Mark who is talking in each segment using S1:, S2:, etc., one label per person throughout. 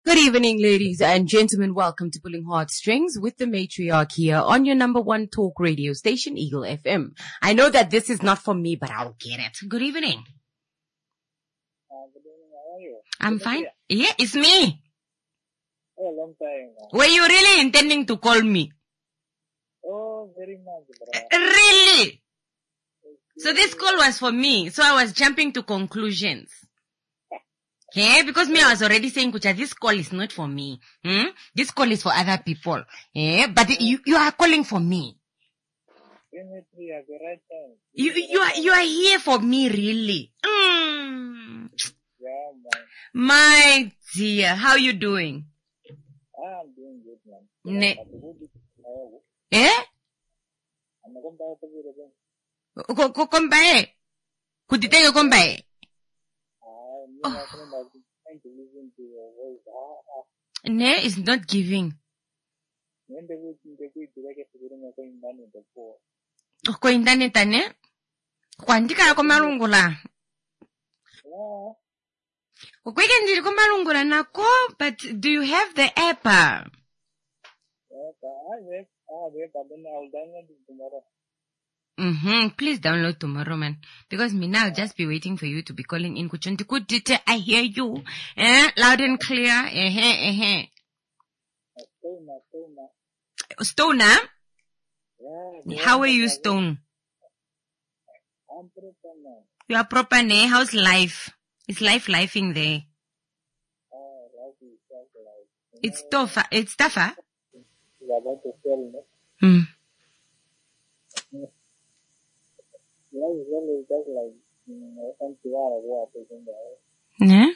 S1: Good evening, ladies and gentlemen. Welcome to Pulling Heartstrings with the matriarch here on your number one talk radio station, Eagle FM. I know that this is not for me, but I'll get it. Good evening.
S2: Good evening. How are you?
S1: I'm
S2: Good to
S1: fine.
S2: hear.
S1: Yeah, it's me.
S2: Oh, long time.
S1: Were you really intending to call me?
S2: Oh, very much, bro.
S1: Really? So this call was for me. So I was jumping to conclusions. Okay, because me, I was already saying, Kucha, this call is not for me. This call is for other people. But you are calling for me.
S2: Definitely at the right time.
S1: You are here for me, really.
S2: Yeah, man.
S1: My dear, how you doing?
S2: I'm doing good, man.
S1: Ne-
S2: But who did
S1: Eh?
S2: I'm not going to be again.
S1: Kombae. Kuditege kombae.
S2: I'm trying to listen to your voice.
S1: Ne is not giving.
S2: When the week in the week, I get to get in the poor.
S1: Kwa internet ane? Kwandika ko malungula.
S2: Yeah.
S1: Kweke ndiri ko malungula nako, but do you have the app?
S2: Yeah, I don't know. I'll download it tomorrow.
S1: Please download tomorrow, man. Because me now, I'll just be waiting for you to be calling in. Kuchunti kudite, I hear you. Loud and clear. Stoner?
S2: Yeah.
S1: How are you, Stone?
S2: I'm pretty now.
S1: You are proper, ne? How's life? Is life lifing there?
S2: Life is just like,
S1: It's tough. It's tougher.
S2: you're about to fail, no? Life is always just like, something out of what is in there.
S1: Yeah?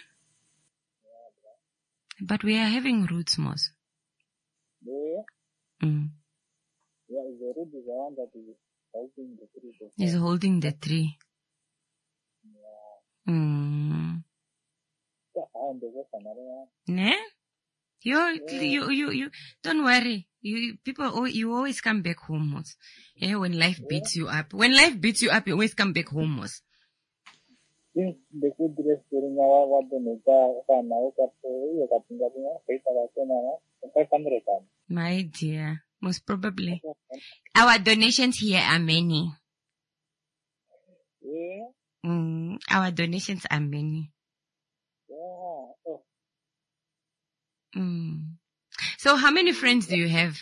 S1: But we are having roots, Mos.
S2: Yeah.
S1: Mm.
S2: Yeah, the root is the one that is helping the tree to
S1: He's holding the tree.
S2: and the rest another one.
S1: Ne? You, don't worry. You always come back home, Mos. Yeah, when life beats you up. When life beats you up, you always come back home, Mos.
S2: Since the good dress during our what the Nika,
S1: My dear, most probably. Our donations here are many.
S2: Yeah.
S1: Our donations are many.
S2: Yeah.
S1: So how many friends do you have?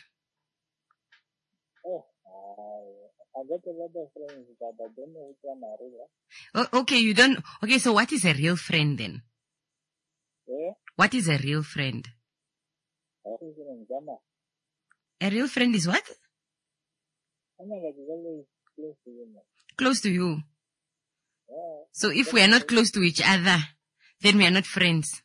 S2: I got a lot of friends, but I don't know which one are real.
S1: Okay, you don't. Okay, so what is a real friend then?
S2: Yeah.
S1: What is a real friend? A real friend is what?
S2: Close to you, man.
S1: Close to you.
S2: Yeah.
S1: So if we are not close to each other, then we are not friends.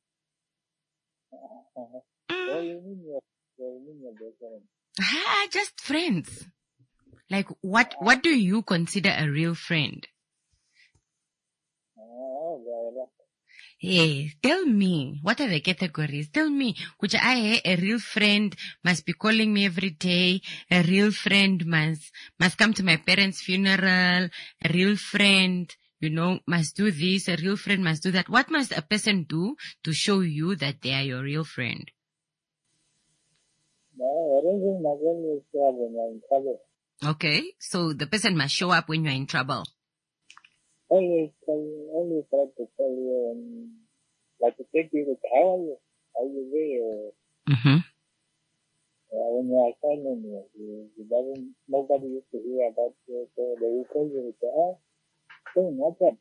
S2: What do you mean your best friend?
S1: Just friends. Like what do you consider a real friend? Hey, tell me, what are the categories? Tell me, which a real friend must be calling me every day. A real friend must come to my parents' funeral. A real friend, must do this. A real friend must do that. What must a person do to show you that they are your real friend? Okay, so the person must show up when you're in trouble.
S2: Always try to tell you and like to take you with how are you there? When you are silent, nobody used to hear about you, so they will call you with what's up?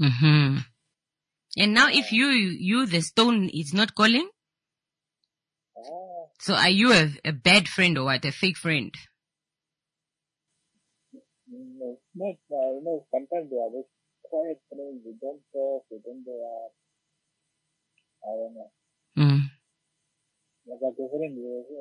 S1: And now if you the stone is not calling, so are you a bad friend or what? A fake friend?
S2: No, sometimes they are just quiet friends, they don't talk, they don't go out. I don't know. Like a friend,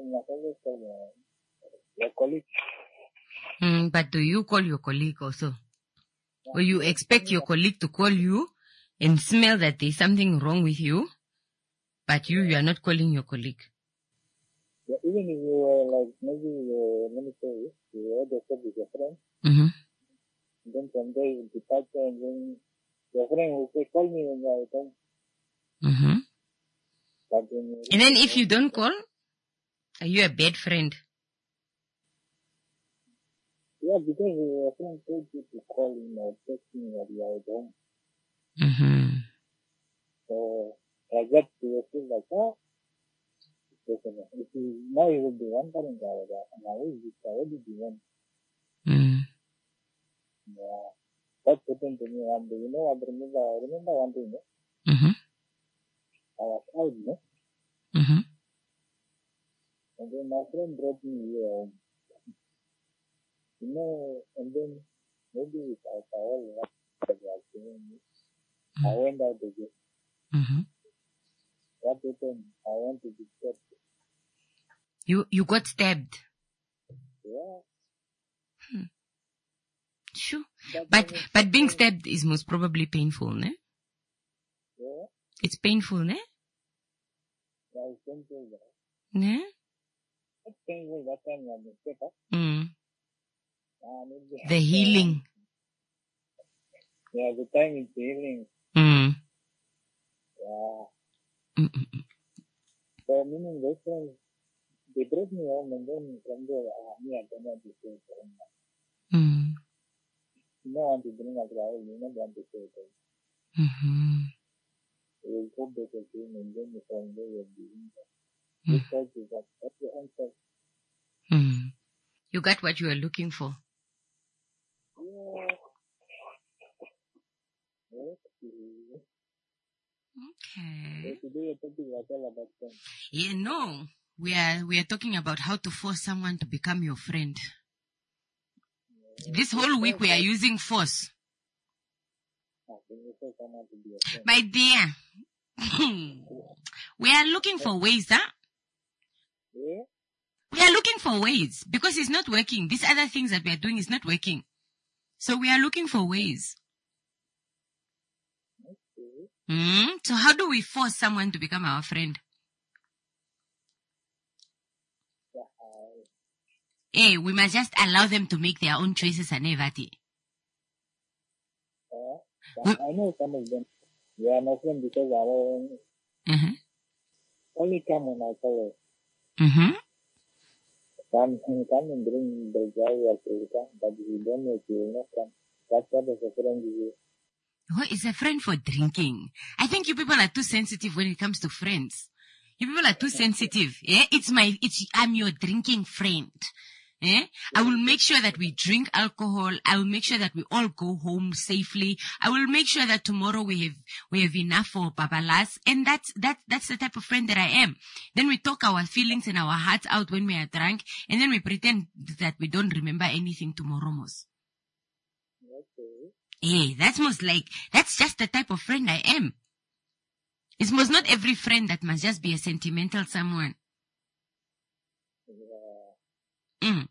S2: your colleague.
S1: But do you call your colleague also? Or you expect your colleague to call you and smell that there's something wrong with you, but you are not calling your colleague?
S2: Yeah, even if you were like, maybe, let me say, you had a with your friend, and then someday you depart and then your friend will say, call me when you are at home. But when
S1: And then if you don't call, are you a bad friend?
S2: yeah, because your friend told you to call him or text him when you are at home.
S1: Mm-hmm.
S2: So I get to feel like, if you now you will be wondering about that, and I will be already be one.
S1: Mm.
S2: Yeah. That happened to me one day. You know, I remember one day,
S1: Mm-hmm.
S2: I was out,
S1: Mm-hmm.
S2: and then my friend brought me here home. You know, and then maybe with alcohol, what I was doing, I went out again.
S1: Mm-hmm.
S2: What happened? I went to be stabbed.
S1: You got stabbed.
S2: Yeah.
S1: Sure.
S2: But
S1: But being stabbed is most probably painful, ne?
S2: yeah,
S1: It's painful, ne?
S2: yeah, it's painful.
S1: Ne?
S2: It's painful that time when you get up.
S1: Mm.
S2: Maybe
S1: The healing.
S2: Yeah, the time is healing.
S1: Mm.
S2: Yeah.
S1: Mm-mm.
S2: So meaning those friends, they brought me home and then from there, me and them want to stay at home.
S1: Mm.
S2: You don't want to bring alcohol, you don't want to stay at home.
S1: Mm-hmm.
S2: You will go back again and then you from there you'll be in there. Because you got that's the answer.
S1: Mm. You got what you were looking for.
S2: Yeah.
S1: Okay.
S2: So today your topic was all about friends.
S1: Yeah, no. We are talking about how to force someone to become your friend. This whole week we are using force.
S2: Can you say someone to be a friend?
S1: My dear, we are looking for ways, huh?
S2: Yeah?
S1: We are looking for ways because it's not working. These other things that we are doing is not working. So we are looking for ways.
S2: Okay.
S1: So how do we force someone to become our friend? Hey, we must just allow them to make their own choices and everything.
S2: I know some of them. They are my friend because I only come when I call it.
S1: Mm-hmm.
S2: Come and bring the guy or come, but if you don't know, you will not come. That's what is a friend is.
S1: Who is a friend for drinking? I think you people are too sensitive when it comes to friends. You people are too sensitive. Yeah? I'm your drinking friend. Eh? I will make sure that we drink alcohol. I will make sure that we all go home safely. I will make sure that tomorrow we have enough for babalas. And that's the type of friend that I am. Then we talk our feelings and our hearts out when we are drunk, and then we pretend that we don't remember anything tomorrow, Mos.
S2: Okay.
S1: Hey, that's just the type of friend I am. It must not every friend that must just be a sentimental someone.
S2: Yeah.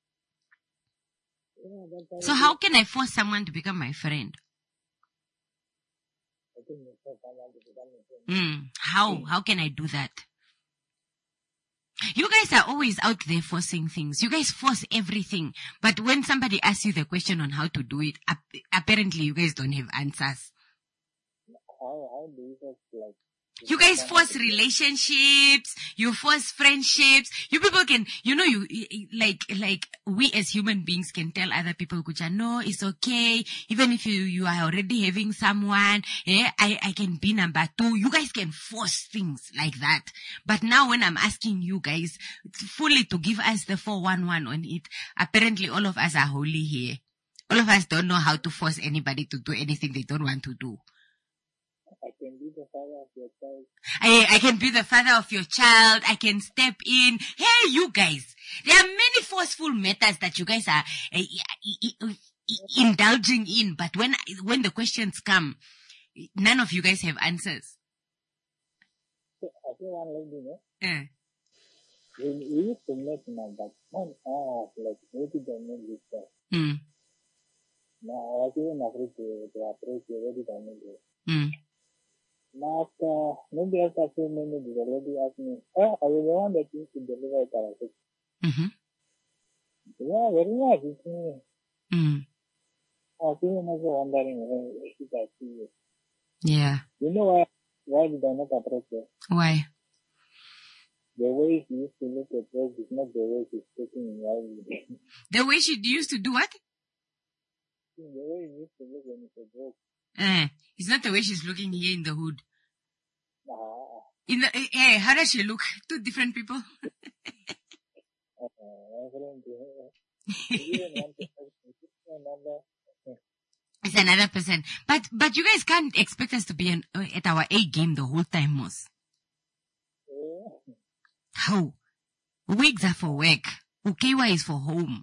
S1: So how can I force someone to become my friend?
S2: I think you force someone to become a friend.
S1: How can I do that? You guys are always out there forcing things. You guys force everything. But when somebody asks you the question on how to do it, apparently you guys don't have answers.
S2: How do you force like?
S1: You guys force relationships, you force friendships. You people can, like we as human beings can tell other people, Kucha, no, it's okay. Even if you are already having someone, I can be number 2. You guys can force things like that. But now when I'm asking you guys fully to give us the 411 on it, apparently all of us are holy here. All of us don't know how to force anybody to do anything they don't want to do.
S2: I can be the father of your child.
S1: I can be the father of your child. I can step in. Hey, you guys. There are many forceful methods that you guys are indulging in. But when the questions come, none of you guys have answers.
S2: I think one lady, we used to make but one like maybe they make this stuff. Now I was even afraid to approach you already they made it. Now maybe after a few minutes the lady asked me, are you the one that used to deliver it? Yeah, very nice, it's me. I was even also wondering if I see you.
S1: Yeah.
S2: You know why did I not approach you?
S1: Why?
S2: The way she used to look at drugs is not the way she's taking in life.
S1: The way she used to do what?
S2: The way she used to look when it's a joke.
S1: It's not the way she's looking here in the hood. How does she look? Two different people. It's another person. But you guys can't expect us to be at our A game the whole time, Moss. How? Wigs are for work. Ukewa is for home.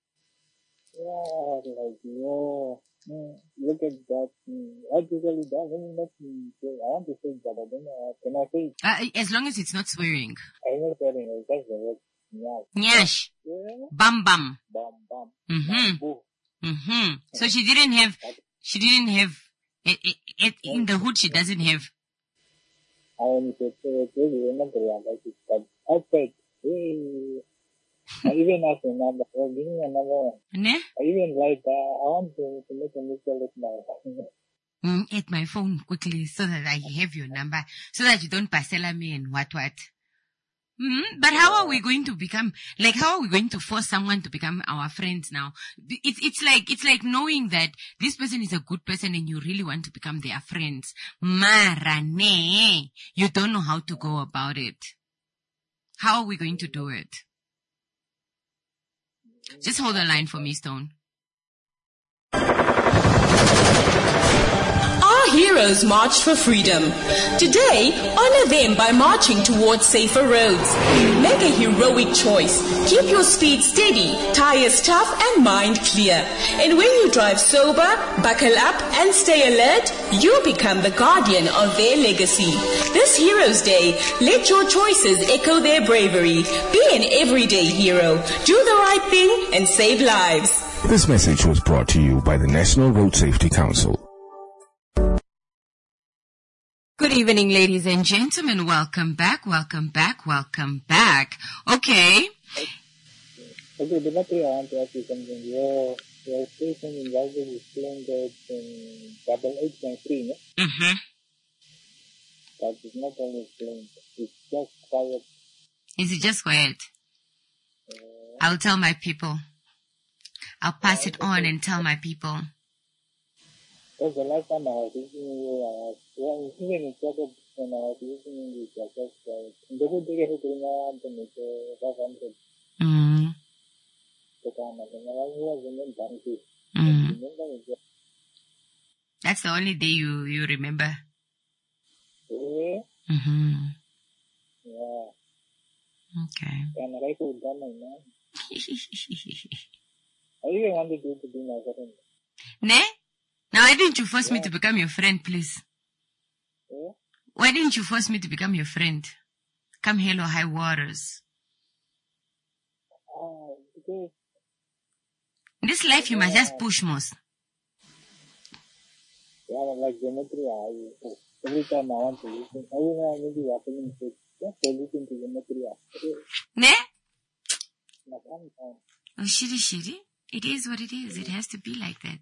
S2: Look at that. What usually does, I want to say that, I don't know. Can I say it?
S1: As long as it's not swearing.
S2: I'm not swearing, it's just the word.
S1: Nyash.
S2: Yeah.
S1: Bam bam.
S2: Bam bam.
S1: Mm-hmm. So she didn't have, in the hood she doesn't have.
S2: I only said, remember, like it's that outside. I even asked your number. Give me a number.
S1: Ne?
S2: I even like that. I want to make a missile
S1: at my phone quickly so that I have your number, so that you don't parcela me and what. But how are we going to become, how are we going to force someone to become our friends now? It's like knowing that this person is a good person and you really want to become their friends. Mara ne, you don't know how to go about it. How are we going to do it? Just hold the line for me, Stone.
S3: Our heroes marched for freedom. Today, honor them by marching towards safer roads. Make a heroic choice. Keep your speed steady, tires tough, and mind clear. And when you drive sober, buckle up and stay alert, you become the guardian of their legacy. This Heroes Day, let your choices echo their bravery. Be an everyday hero. Do the right thing and save lives.
S4: This message was brought to you by the National Road Safety Council.
S1: Good evening, ladies and gentlemen. Welcome back. Okay.
S2: Okay, Dimitri, I want to ask you something. Your station in Yazoo is playing that in 88.3, no?
S1: Mm-hmm.
S2: But it's not always playing. It's just quiet.
S1: Is it just quiet? I'll tell my people. I'll pass it on and tell my people.
S2: Because the last time I was listening to you, even in trouble when I was listening to you, I was just quiet. The good thing is to make 500.
S1: That's the only day you remember.
S2: Yeah.
S1: Mm-hmm.
S2: Yeah.
S1: Okay.
S2: I even wanted you to be my friend.
S1: Ne? Now, why didn't you force me to become your friend, please?
S2: Yeah?
S1: Why didn't you force me to become your friend? Come hell or high waters.
S2: Because
S1: in this life, you must just push most.
S2: Yeah, like Geometry, every time I want to listen, I will maybe happening to just to listen to Geometry.
S1: Ne? Oh, shitty. It is what it is. It has to be like that.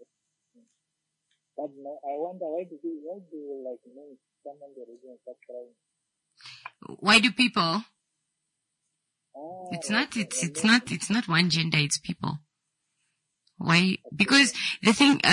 S2: But no, I wonder why do you like make someone the region start crying?
S1: Why do people? It's not one gender, it's people. Why? Because the thing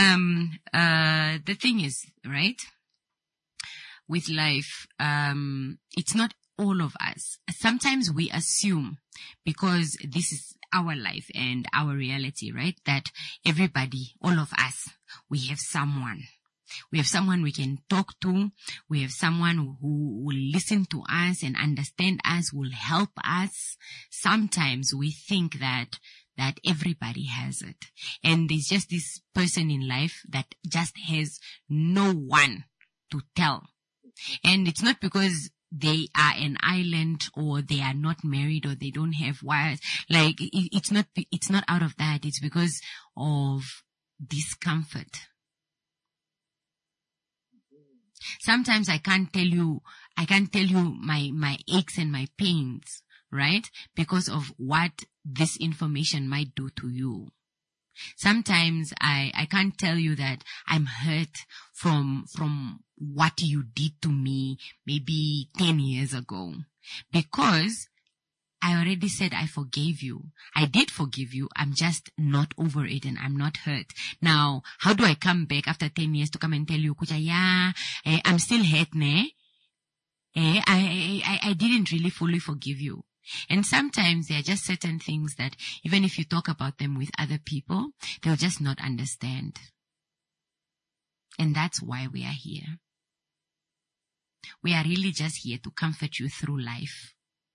S1: is, right? With life, it's not all of us. Sometimes we assume, because this is our life and our reality, right? That everybody, all of us, we have someone. We have someone we can talk to. We have someone who will listen to us and understand us, will help us. Sometimes we think that everybody has it. And there's just this person in life that just has no one to tell. And it's not because they are an island or they are not married or they don't have wives. Like, it's not out of that. It's because of discomfort. Sometimes I can't tell you my aches and my pains, right? Because of what this information might do to you. Sometimes I can't tell you that I'm hurt from what you did to me maybe 10 years ago. Because I already said I forgave you. I did forgive you. I'm just not over it and I'm not hurt. Now, how do I come back after 10 years to come and tell you, Kucha, yeah, I'm still hurt, ne? I didn't really fully forgive you. And sometimes there are just certain things that even if you talk about them with other people, they'll just not understand. And that's why we are here. We are really just here to comfort you through life.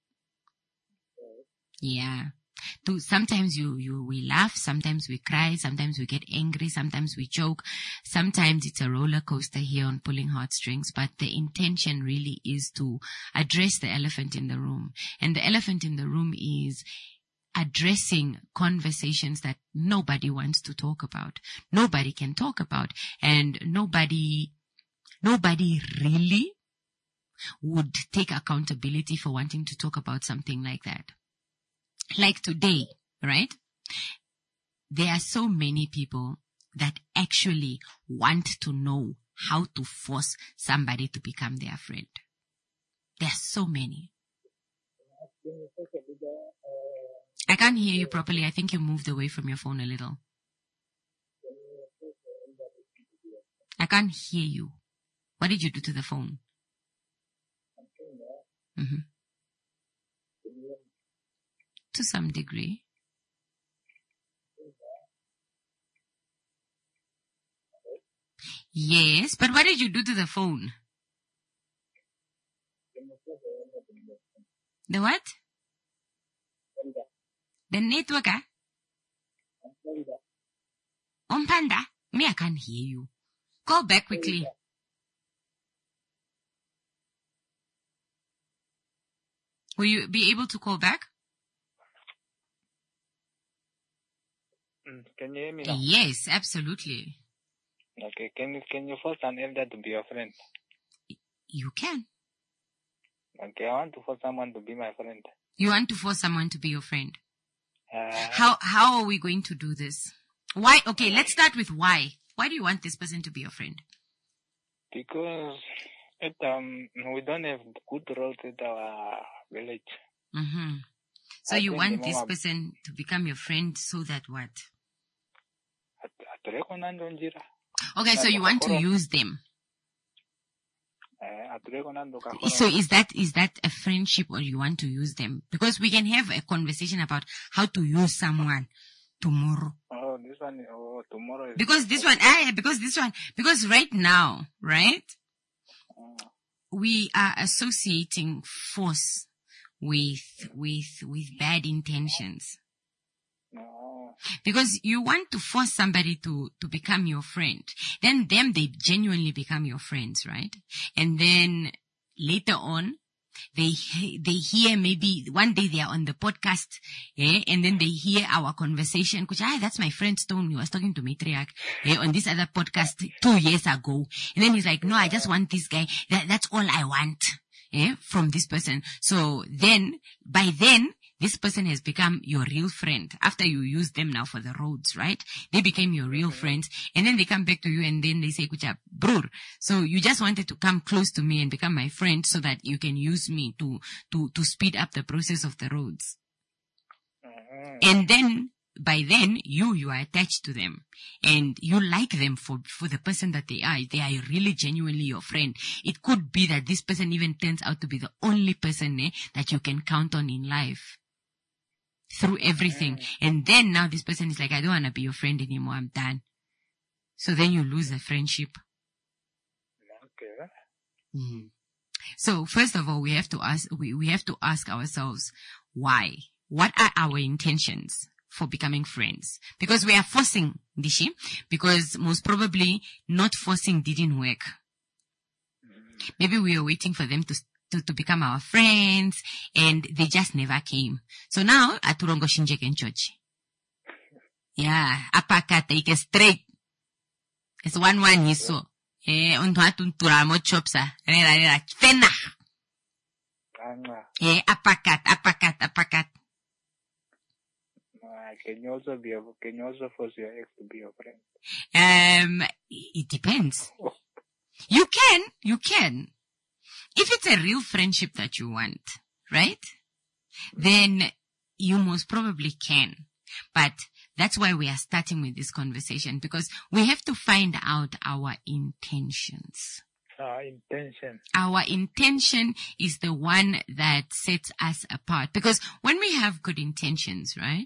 S1: Yeah. Sometimes we laugh, sometimes we cry, sometimes we get angry, sometimes we joke. Sometimes it's a roller coaster here on Pulling Heartstrings, but the intention really is to address the elephant in the room. And the elephant in the room is addressing conversations that nobody wants to talk about. Nobody can talk about, and nobody really would take accountability for wanting to talk about something like that. Like today, right? There are so many people that actually want to know how to force somebody to become their friend. There are so many. I can't hear you properly. I think you moved away from your phone a little. I can't hear you. What did you do to the phone? Mm-hmm. To some degree. Yes, but what did you do to the phone? The what? The network, huh? Panda? Me, I can't hear you. Call back quickly. Will you be able to call back?
S2: Can you hear me now?
S1: Yes, absolutely.
S2: Okay, can you force an elder to be your friend?
S1: You can.
S2: Okay, I want to force someone to be my friend.
S1: You want to force someone to be your friend? How are we going to do this? Why? Okay, let's start with why. Why do you want this person to be your friend?
S2: Because we don't have good roads at our village.
S1: Mm-hmm. So you want this person to become your friend so that what? Okay, so you want to use them. So is that a friendship, or you want to use them? Because we can have a conversation about how to use someone tomorrow.
S2: Oh, this one. Oh, tomorrow.
S1: Because right now, right? We are associating force with bad intentions.
S2: No.
S1: Because you want to force somebody to become your friend. Then they genuinely become your friends, right? And then later on, they hear, maybe one day they are on the podcast, and then they hear our conversation. That's my friend Stone. He was talking to Matriarch on this other podcast 2 years ago. And then he's like, no, I just want this guy. That's all I want. From this person. So then, by then, this person has become your real friend. After you use them now for the roads, right? They became your real friends. And then they come back to you and then they say, Kucha, bror, so you just wanted to come close to me and become my friend so that you can use me to speed up the process of the roads. And then, by then, you are attached to them and you like them for the person that they are. They are really genuinely your friend. It could be that this person even turns out to be the only person that you can count on in life through everything. And then now this person is like, I don't want to be your friend anymore. I'm done. So then you lose the friendship.
S2: Okay.
S1: Mm. So first of all, we have to ask ourselves why. What are our intentions for becoming friends? Because we are forcing, Dishi, because most probably not forcing didn't work. Maybe we were waiting for them to become our friends and they just never came. So now, aturongo shinje kenchochi. Yeah, apakat, take straight. It's 1-1 yiso. Unto atunturamo chopsa. Fena. Apakat.
S2: Can you also force your ex to be your friend?
S1: It depends. You can. If it's a real friendship that you want, right? Then you most probably can. But that's why we are starting with this conversation, because we have to find out our intentions. Our intention is the one that sets us apart. Because when we have good intentions, right,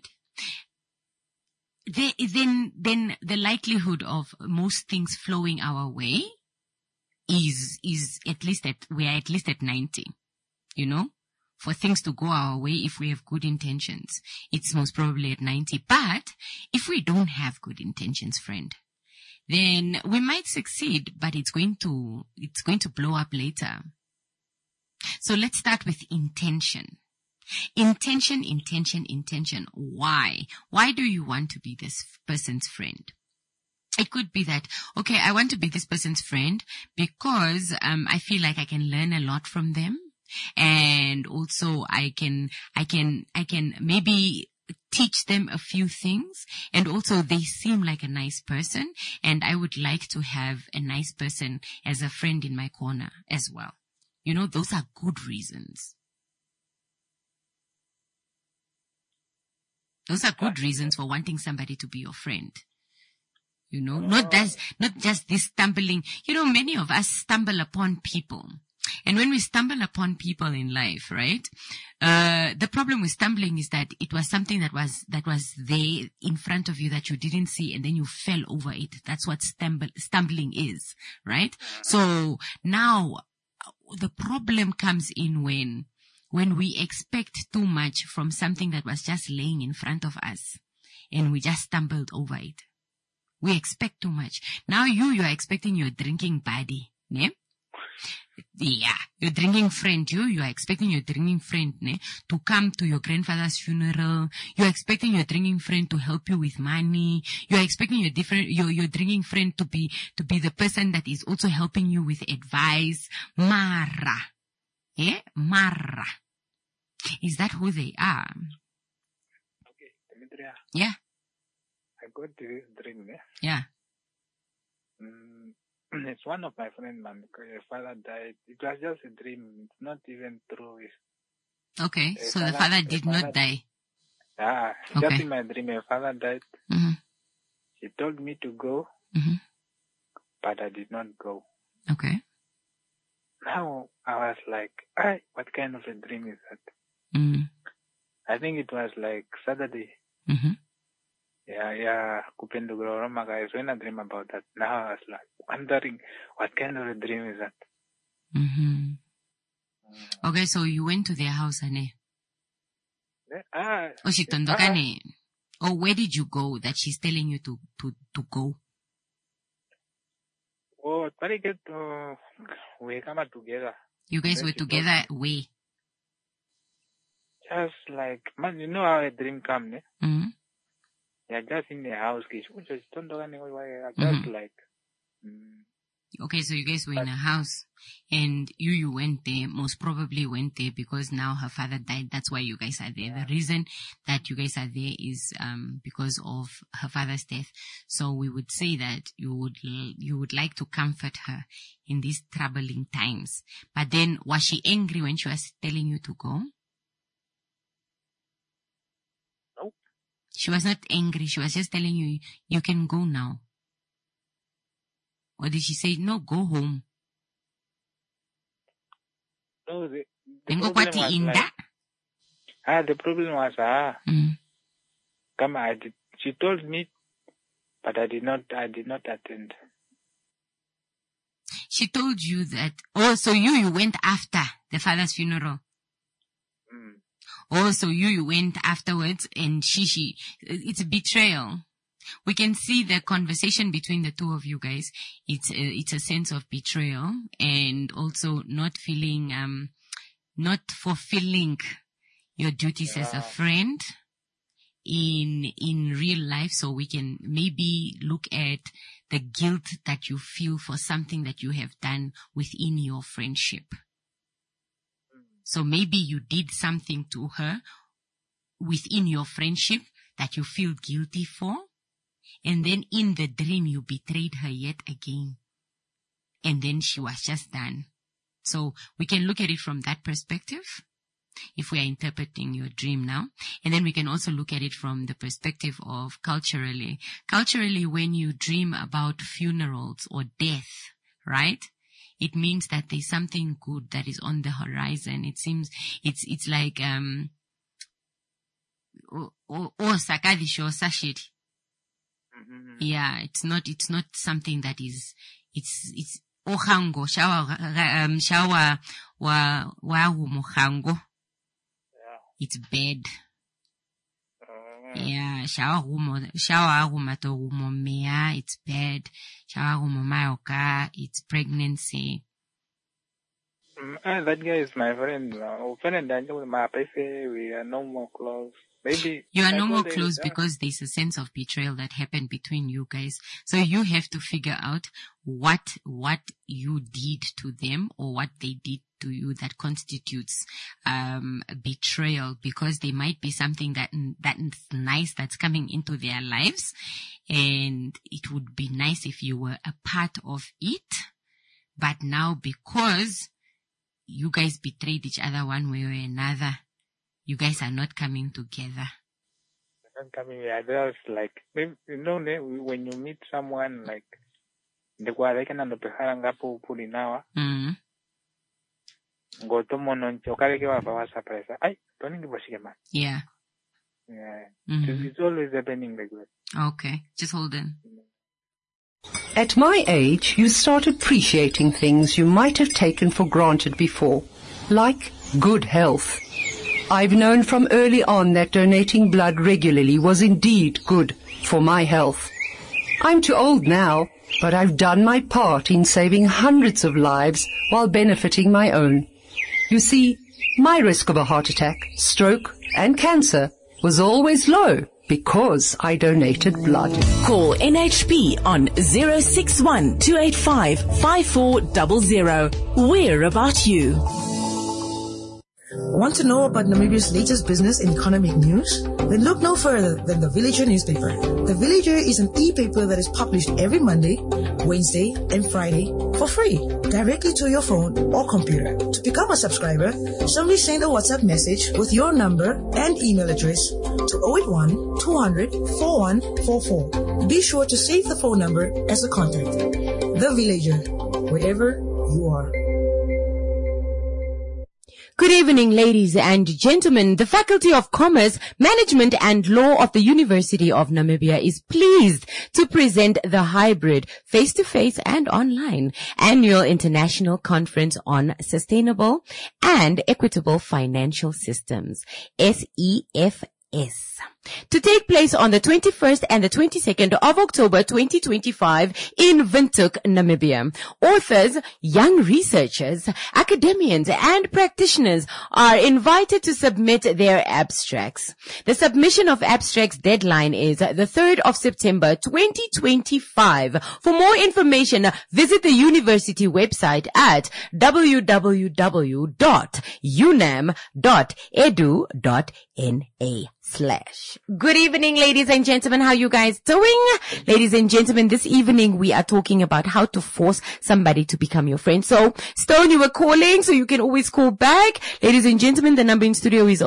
S1: then the likelihood of most things flowing our way is we are at least at 90, for things to go our way. If we have good intentions, it's most probably at 90. But if we don't have good intentions, friend, then we might succeed, but it's going to blow up later. So let's start with intention. Intention. Why? Why do you want to be this person's friend? It could be that, okay, I want to be this person's friend because I feel like I can learn a lot from them, and also I can maybe teach them a few things, and also they seem like a nice person, and I would like to have a nice person as a friend in my corner as well. Those are good reasons. Those are good reasons for wanting somebody to be your friend. Not just this stumbling. Many of us stumble upon people. And when we stumble upon people in life, right, the problem with stumbling is that it was something that was there in front of you that you didn't see, and then you fell over it. That's what stumbling is, right? So now the problem comes in when we expect too much from something that was just laying in front of us, and we just stumbled over it. We expect too much. Now you are expecting your drinking buddy, ne? Yeah, your drinking friend, you are expecting your drinking friend, ne, to come to your grandfather's funeral. You're expecting your drinking friend to help you with money. You're expecting your drinking friend to be the person that is also helping you with advice. Mara. Yeah? Mara. Is that who they are?
S2: Okay, Demetria.
S1: Yeah.
S2: I got this dream, eh?
S1: Yeah.
S2: It's one of my friends, man, because her father died. It was just a dream. It's not even true.
S1: Okay, so the father did not die.
S2: Yeah,
S1: Okay.
S2: just in my dream, her father died.
S1: Mm-hmm.
S2: She told me to go, but I did not go.
S1: Okay.
S2: Now I was like, what kind of a dream is that? I think it was like Saturday. Yeah, Kupendo Goroma guys, when I dream about that, now I was like wondering what kind of a dream is that?
S1: Okay, so you went to their house, Ane? Or where did you go that she's telling you to go?
S2: Oh, we come together.
S1: You guys were together where?
S2: Just like, man, you know how a dream comes, eh? Yeah, just in the house. Just like.
S1: Okay, so you guys were in a house, and you went there, most probably went there because now her father died. That's why you guys are there. The reason that you guys are there is because of her father's death. So we would say that you would like to comfort her in these troubling times. But then, was she angry when she was telling you to go?
S2: No.
S1: She was not angry. She was just telling you, you can go now. Or did she say, no, go home?
S2: No, the
S1: problem
S2: was like, the problem was, she told me, but I did not attend.
S1: She told you that, so you went after the father's funeral. So you went afterwards, and it's a betrayal. We can see the conversation between the two of you guys. It's a sense of betrayal, and also not fulfilling your duties as a friend in real life. So we can maybe look at the guilt that you feel for something that you have done within your friendship. So maybe you did something to her within your friendship that you feel guilty for. And then in the dream, you betrayed her yet again. And then she was just done. So we can look at it from that perspective. if we are interpreting your dream now. And then we can also look at it from the perspective of culturally. Culturally, when you dream about funerals or death, right? It means that there's something good that is on the horizon. It seems, it's like, sakadisho sashiri. Yeah, it's not something that is, it's ohango, shawa wa muhango. It's bad. Yeah, shawa gumo mea, it's bad. Shawa gumo mayoka, it's pregnancy.
S2: That guy is my friend. We are no more close. Maybe
S1: you are no more close because there's a sense of betrayal that happened between you guys. So you have to figure out what you did to them or what they did to you that constitutes betrayal, because there might be something that's nice that's coming into their lives, and it would be nice if you were a part of it. But now, because you guys betrayed each other one way or another, you guys are not coming together.
S2: Not coming together. Like, maybe, when you meet someone, like, the guardian and the Peharanga Purinawa, go to Monon Chokarika surprise. Don't give a shit.
S1: Yeah.
S2: Yeah. It's always happening like that.
S1: Okay. Just hold on.
S5: At my age, you start appreciating things you might have taken for granted before, like good health. I've known from early on that donating blood regularly was indeed good for my health. I'm too old now, but I've done my part in saving hundreds of lives while benefiting my own. You see, my risk of a heart attack, stroke, and cancer was always low because I donated blood.
S3: Call NHP on 061 285 5400. We're about you.
S6: Want to know about Namibia's latest business and economic news? Then look no further than The Villager newspaper. The Villager is an e-paper that is published every Monday, Wednesday, and Friday for free, directly to your phone or computer. To become a subscriber, simply send a WhatsApp message with your number and email address to 081 200 4144. Be sure to save the phone number as a contact. The Villager, wherever you are.
S1: Good evening, ladies and gentlemen. The Faculty of Commerce, Management and Law of the University of Namibia is pleased to present the hybrid, face-to-face and online, annual international conference on sustainable and equitable financial systems, SEFS, to take place on the 21st and the 22nd of October 2025 in Windhoek, Namibia. Authors, young researchers, academians, and practitioners are invited to submit their abstracts. The submission of abstracts deadline is the 3rd of September 2025. For more information, visit the university website at www.unam.edu.na. Good evening, ladies and gentlemen. How you guys doing? Ladies and gentlemen, this evening we are talking about how to force somebody to become your friend. So, Stone, you were calling, so you can always call back. Ladies and gentlemen, the number in studio is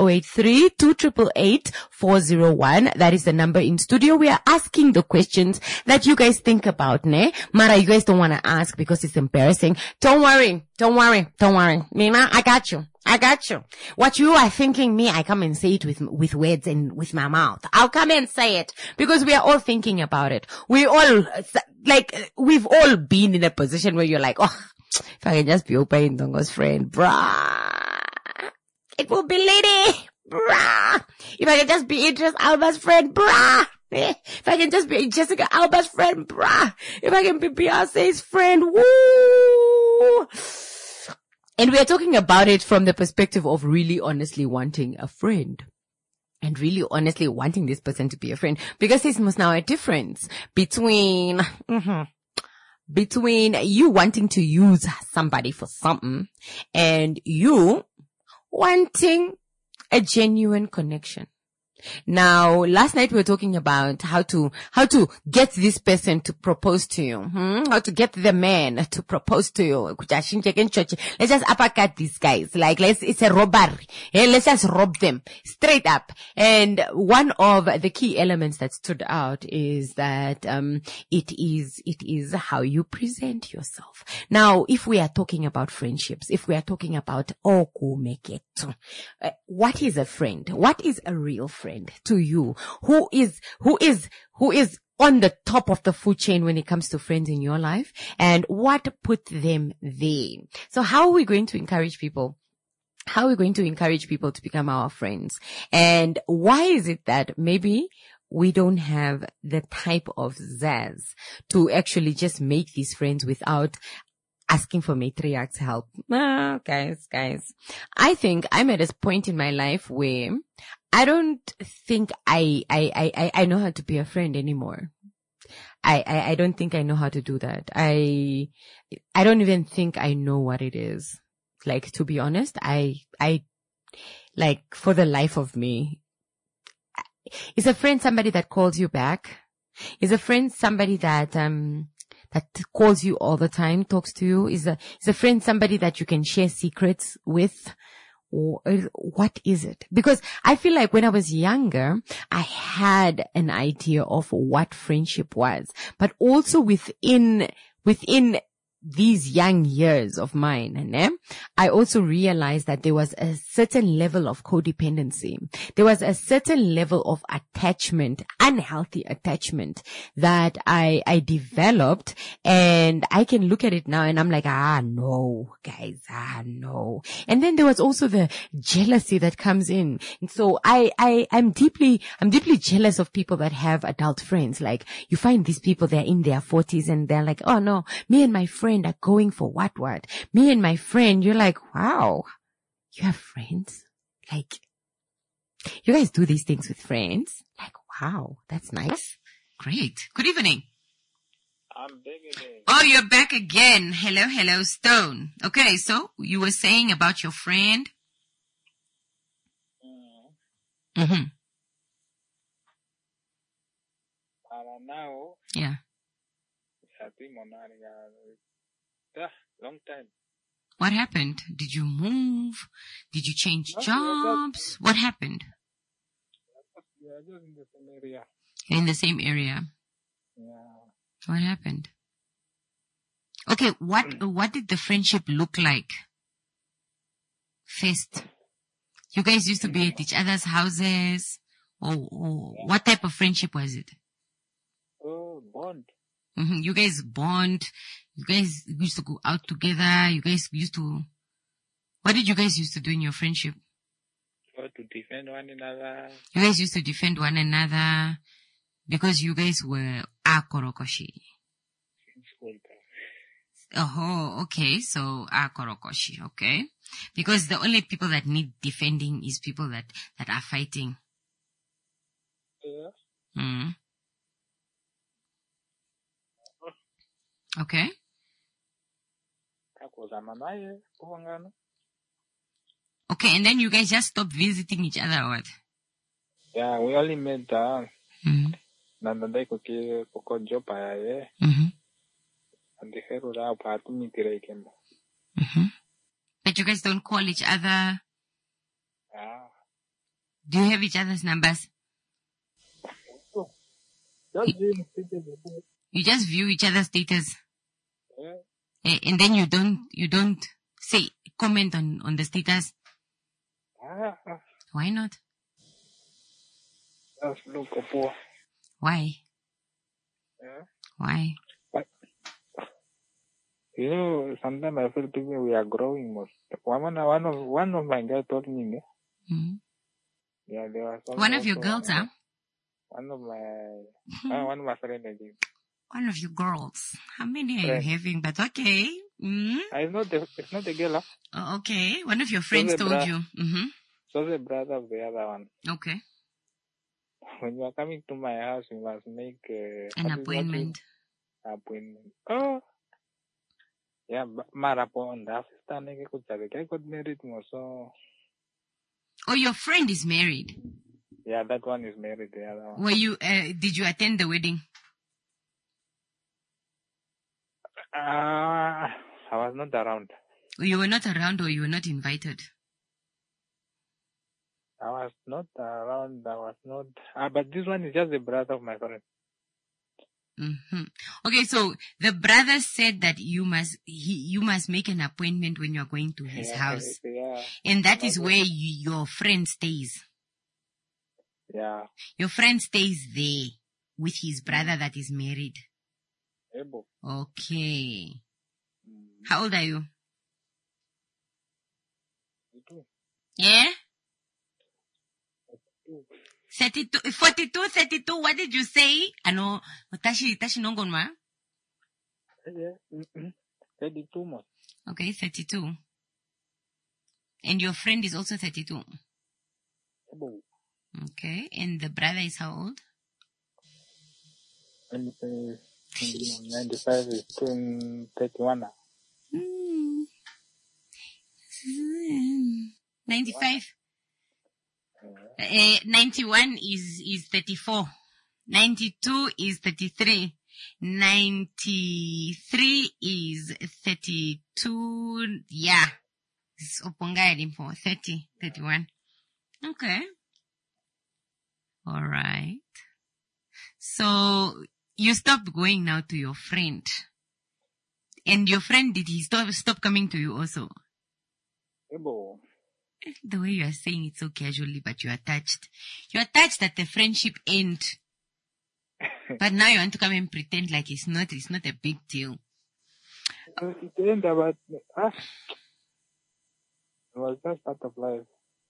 S1: 083-288-401. That is the number in studio. We are asking the questions that you guys think about, ne? Mara, you guys don't want to ask because it's embarrassing. Don't worry. Nina, I got you. What you are thinking me, I come and say it with words and with my mouth. I'll come and say it because we are all thinking about it. We've all been in a position where you're like, oh, if I can just be Opa Ndongo's friend, bruh. It will be Lady, bruh. If I can just be Idris Alba's friend, bruh. If I can just be Jessica Alba's friend, bruh. If I can be Beyonce's friend, woo. And we are talking about it from the perspective of really honestly wanting a friend. And really honestly wanting this person to be a friend. Because there's now a difference between you wanting to use somebody for something and you wanting a genuine connection. Now, last night we were talking about how to get this person to propose to you. How to get the man to propose to you. Let's just uppercut these guys. Like, it's a robbery. Let's just rob them straight up. And one of the key elements that stood out is that, it is how you present yourself. Now, if we are talking about friendships, if we are talking about what is a friend? What is a real friend to you? Who is on the top of the food chain when it comes to friends in your life, and what put them there? So how are we going to encourage people? How are we going to encourage people to become our friends? And why is it that maybe we don't have the type of zazz to actually just make these friends without asking for matriarch's help? Guys, I think I'm at a point in my life where I don't think I know how to be a friend anymore. I don't think I know how to do that. I don't even think I know what it is. Like, to be honest, I like, for the life of me, is a friend somebody that calls you back? Is a friend somebody that calls you all the time, talks to you? Is a friend somebody that you can share secrets with? Or what is it? Because I feel like when I was younger, I had an idea of what friendship was, but also within these young years of mine, I also realized that there was a certain level of codependency. There was a certain level of attachment, unhealthy attachment, that I developed, and I can look at it now and I'm like, no, guys, no. And then there was also the jealousy that comes in. And so I'm deeply jealous of people that have adult friends. Like, you find these people, they're in their 40s and they're like, oh no, me and my friend are going for what? Me and my friend, you're like, wow, you have friends? Like, you guys do these things with friends? Like, wow, that's nice. Great. Good evening.
S2: I'm back again.
S1: Oh, you're back again. Hello, Stone. Okay, so you were saying about your friend? Mm-hmm.
S2: Now,
S1: yeah.
S2: Long time.
S1: What happened? Did you move? Did you change jobs? What happened?
S2: We are just in the same area.
S1: In the same area.
S2: Yeah.
S1: What happened? Okay, what did the friendship look like? First, you guys used to be at each other's houses, or what type of friendship was it?
S2: Oh, bond.
S1: Mm-hmm. You guys bond. You guys used to go out together. You guys used to. What did you guys used to do in your friendship?
S2: To defend one another.
S1: You guys used to defend one another because you guys were akorokoshi. Oh, okay. So akorokoshi, okay. Because the only people that need defending is people that are fighting.
S2: Yeah.
S1: Mm. Okay. Okay, and then you guys just stopped visiting each other, or what?
S2: Yeah, we only met
S1: mm-hmm. Mm-hmm. But you guys don't call each other? Do you have each other's numbers? You just view each other's status.
S2: Yeah.
S1: And then you don't say, comment on the status. Why not? Why?
S2: Yeah.
S1: Why?
S2: But, sometimes I feel people we are growing most. One of my girls told me.
S1: Mm-hmm.
S2: Yeah, there was
S1: one of your girls, huh?
S2: One of my friends again.
S1: One of your girls. How many are you having? But okay. Mm-hmm.
S2: It's not a girl. Huh?
S1: Oh, okay. One of your friends told you. Mm-hmm.
S2: So the brother of the other one.
S1: Okay.
S2: When you are coming to my house, you must make
S1: an appointment.
S2: Oh. Yeah, Marapon. I got married. So.
S1: Oh, your friend is married?
S2: Yeah, that one is married. The other one.
S1: Were you, did you attend the wedding?
S2: I was not around.
S1: You were not around, or you were not invited?
S2: I was not around. I was not. But this one is just the brother of my friend.
S1: Mm-hmm. Okay, so the brother said that you must make an appointment when you are going to his house.
S2: Yeah.
S1: And that is where your friend stays.
S2: Yeah.
S1: Your friend stays there with his brother that is married.
S2: Able.
S1: Okay. How old are you?
S2: 32.
S1: Yeah? 42, 32, what did you say? Ano, tashi nongonwa?
S2: 32 more.
S1: Okay, 32. And your friend is also 32.
S2: Able.
S1: Okay, and the brother is how old?
S2: 95 is 31 now.
S1: 95. 91 is 34. 92 is 33. 93 is 32. Yeah. It's oponga for 30, 31. Okay. All right. So you stopped going now to your friend. And your friend, did he stop coming to you also?
S2: Able.
S1: The way you are saying it so casually, but you are touched. You are touched at the friendship end. But now you want to come and pretend like it's not a big deal.
S2: It ain't about us. It was just part of life.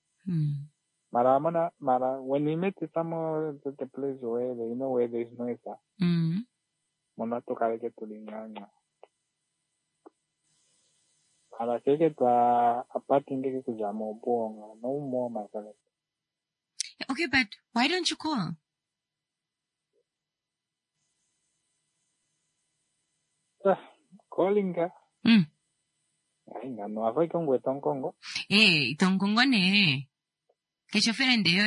S2: Mara, when we met someone at the place where where there is noise, mona to carry to linganya. Ala keke twa apart ngeke kujamo bonga no more my friend.
S1: Okay, but why don't you call?
S2: Calling ka? Ainga no afai kongwe tongkongo.
S1: Tongkongo ne. Que chofer ndeyo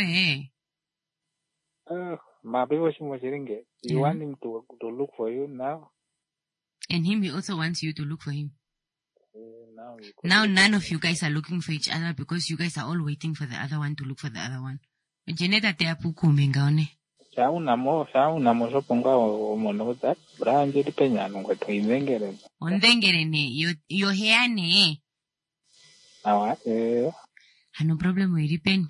S2: Mabe washimo shiringe. You want him to look for you now?
S1: And he also wants you to look for him. Now none of you guys are looking for each other because you guys are all waiting for the other one to look for the other one. Jeneta te apuku mengaone.
S2: Shaunamo so ponga o monota. Branje dipenya nungwe tuindengere.
S1: Ondengere ne. Yo hair ne.
S2: Awa
S1: No problem with pen.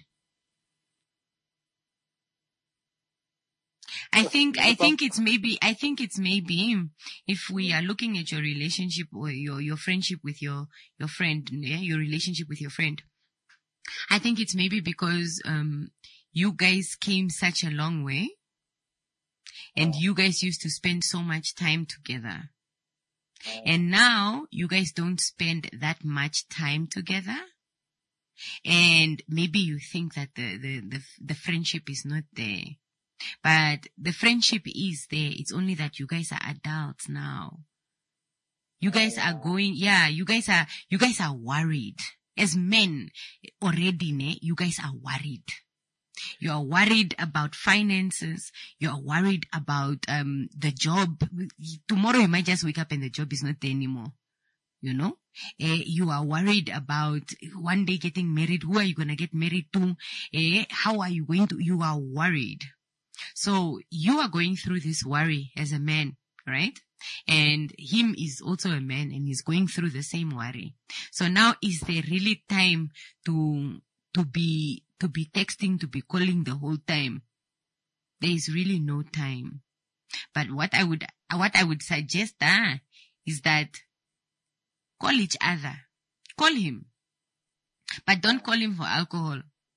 S1: I think it's maybe if we are looking at your relationship or your friendship with your friend, your relationship with your friend. I think it's maybe because you guys came such a long way and you guys used to spend so much time together. And now you guys don't spend that much time together. And maybe you think that the friendship is not there. But the friendship is there. It's only that you guys are adults now. You guys are you guys are worried. As men already, you guys are worried. You are worried about finances. You are worried about the job. Tomorrow you might just wake up and the job is not there anymore. You know? You are worried about one day getting married. Who are you going to get married to? How are you going to? You are worried. So you are going through this worry as a man, right? And him is also a man and he's going through the same worry. So now is there really time to be texting, to be calling the whole time? There is really no time. But what I would suggest is that call each other. Call him. But don't call him for alcohol.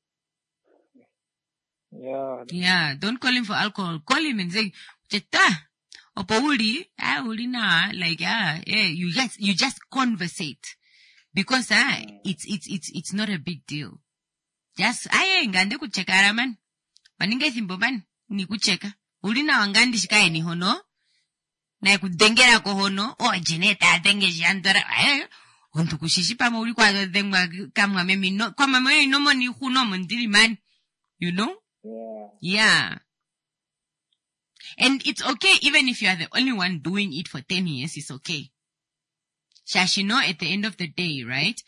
S1: Yeah, don't call him for alcohol. Call him and say, Cheta, opawuli, uli na, like, you just conversate. Because, it's not a big deal. Just, ngande kucheka araman. Maninga simboban, ni kucheka. Uli na wangandi shikaye ni hono. Na kudengera ko hono. Jeneta, denge jandora. Ontu kushishipa mauli kwa dengwa kamwa memi no. Kwa mama no moni huno mundiri man. You know? Yeah. And it's okay even if you are the only one doing it for 10 years, it's okay. Shashino, at the end of the day, right?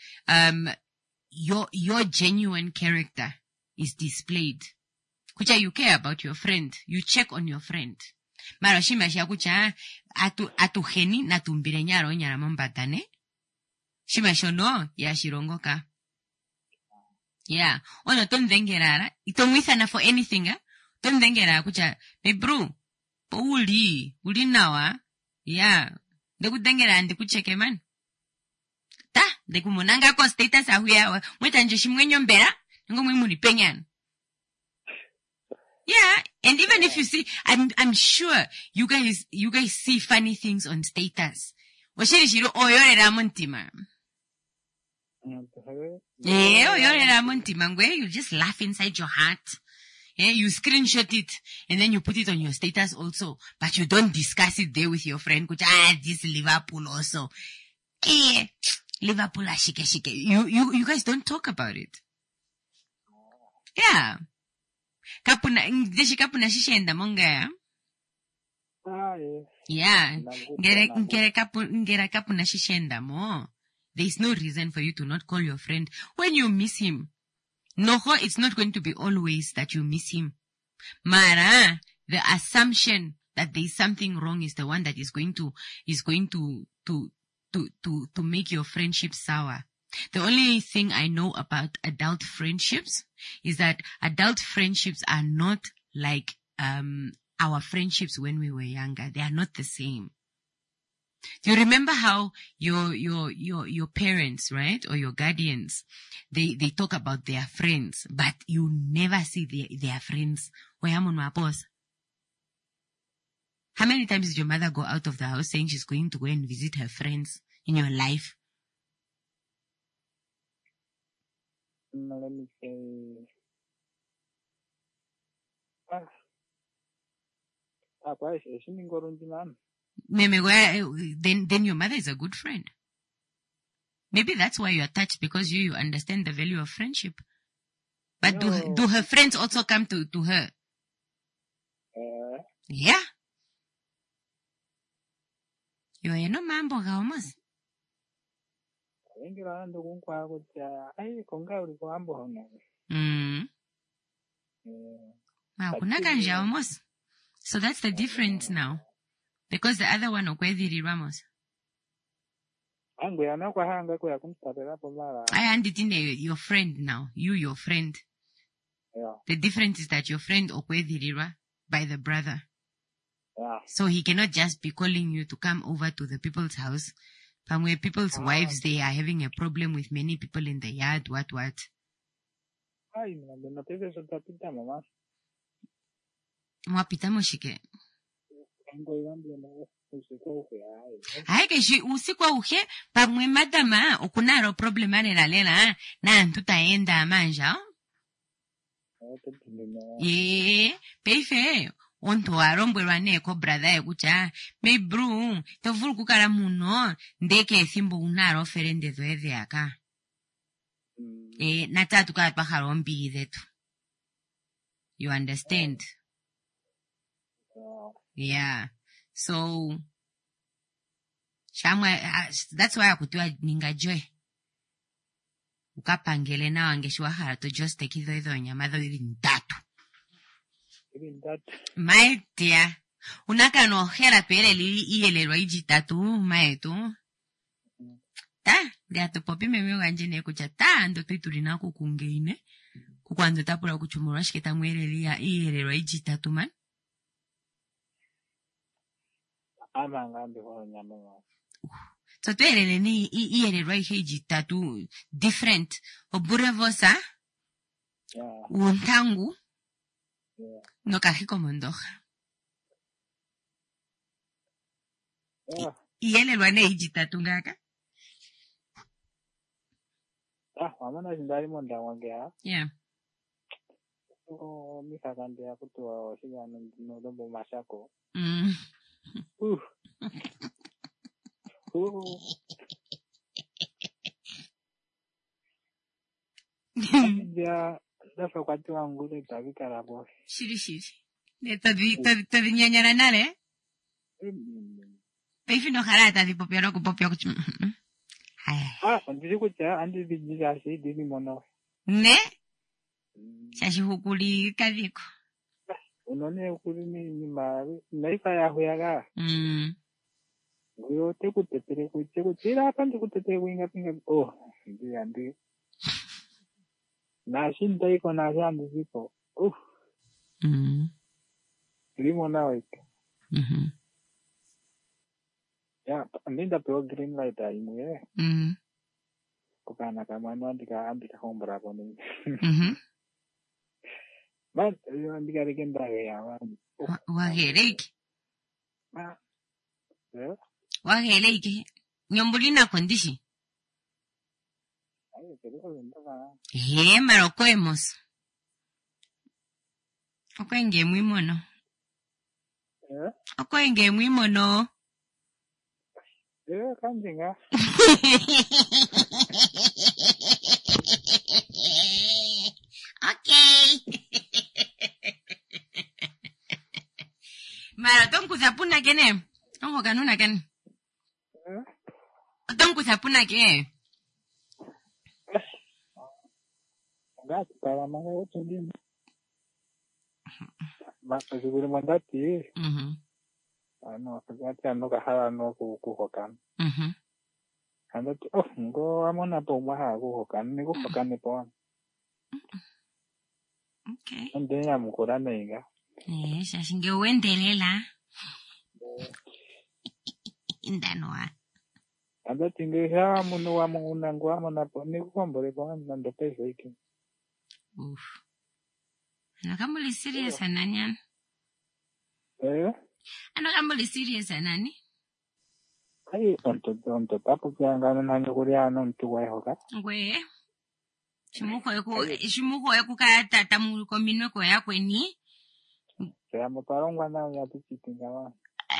S1: Your genuine character is displayed. Kucha, you care about your friend. You check on your friend. Mara shima shia kucha, atu heni na tumbire nyaro nyara mombatane. Shima shono, ya shirongoka. Yeah. Ono tondengerara. Itomwisana for anything, Tondengerara kucha, me bro, uli nawa. Yeah. Dekudengera ndikucheke man. Ta, dekumonanga ko status ahuya, mweta njoshimwenyo mbera, ngo mwimuni penyan. Yeah, and even if you see, I'm sure you guys see funny things on status. Oshirishiro oyorera muntima. Yeah, oyorera muntima ngwe, you just laugh inside your heart. Yeah, you screenshot it and then you put it on your status also, but you don't discuss it there with your friend. This Liverpool also. Liverpool shike. You guys don't talk about it. Yeah. Kapuna shishenda monga. Yeah. Ngere kapuna shishenda mo. There's no reason for you to not call your friend when you miss him. Noho, it's not going to be always that you miss him. Mara, the assumption that there's something wrong is the one that is going to make your friendship sour. The only thing I know about adult friendships is that adult friendships are not like our friendships when we were younger. They are not the same. Do you remember how your parents, right, or your guardians, they talk about their friends, but you never see their friends? How many times did your mother go out of the house saying she's going to go and visit her friends in your life?
S2: Let me say,
S1: then your mother is a good friend. Maybe that's why you are touched, because you understand the value of friendship. But no. do her friends also come to her? Yeah. You know mambo gaomas. So that's the difference now. Because the other one okwediri Ramos. I understand your friend now. Your friend.
S2: Yeah.
S1: The difference is that your friend okwediri by the brother.
S2: Yeah.
S1: So he cannot just be calling you to come over to the people's house. From where people's wives, they are having a problem with many people in the yard, what. Mwapita moshike. Haikeshi usiku uhe pamwe madama okunaro problema lela na tutaenda manja. Peife onto arombwerwa neko brother ekucha me bro tovulu kukala muno ndeke thimbo unaro ferende zoeze aka. Natatu ka paharombi zetu. You understand? Yeah. So, that's why akutiwa ningajoy. Ukapangele na wangeshiwa harato just take hizo nyama hivi ndatu. My dear. Unaka no hera pere li iyelelwa ijitatu maetu. Ta, diatu popi meme wanjene kucha ta ando tuiturina kukungeine. Kukwando tapura kuchumura shiketa mwere li iyelelwa ijitatu man. So tuelele ni iyelelwa ijitatu different. Obure vosa.
S2: Yeah.
S1: Untangu.
S2: Yeah.
S1: No kahiko mondoja.
S2: Yeah.
S1: Iyelelwa ne ijitatu ngaka.
S2: Mamana zindari monda wangea.
S1: Yeah.
S2: Mika kande ya kutuwa shiga nodombo mashako. That's what I'm good at the Carabo.
S1: Shiri. Tadi nyanyana nale? Pefi no harata di popio kupopio.
S2: Anti kucha, anti dijasi, didi mono.
S1: Ne? Shashi hukuli kaviko.
S2: Unone hukuli ni mari, naifa ya huyaga. Yo te kutetere kuchira panti kutetere winga pinga. Oh, ndi. Nashin dai ko nashan diko. Limo na wake. Ya, andinda pro green light ay mo eh. Kukana kama no andika hombra ko ni. But yo andika legenda ya wan.
S1: Wagereki.
S2: Yeah.
S1: Wagereki. Nyombulina kondishi.
S2: Ay, pero venda.
S1: Marokoemos. Okwenge mwimono. Okwenge mwimono.
S2: Kanjinga.
S1: Okay. Mara tonku sapuna kene. Tongo kanuna ken. Tonku sapuna ke.
S2: Gas para mga utundin. Siguro mandati. Ano, pagkati ano kahala no kuhokan. Andati, ngo amo na po maha kuhokan. Ni kuhokan ni po.
S1: Okay.
S2: Hindi niya mukura na inga.
S1: Siya singe wendelela. Indanoa.
S2: Andati, nga siya munuwa mong unang guwa mo na po. Ni kukumbari po, nando peso ikin.
S1: Ano ka muli serious ananyan? Ano ka muli serious anani?
S2: Ay, onto tapo kaya nga nanyo koreano ntuwa ho ka?
S1: Ngwe. Shimuko yaku ka tatamu kominwe ko yako ni?
S2: Kaya mo parang wana ya pichitin ka wa.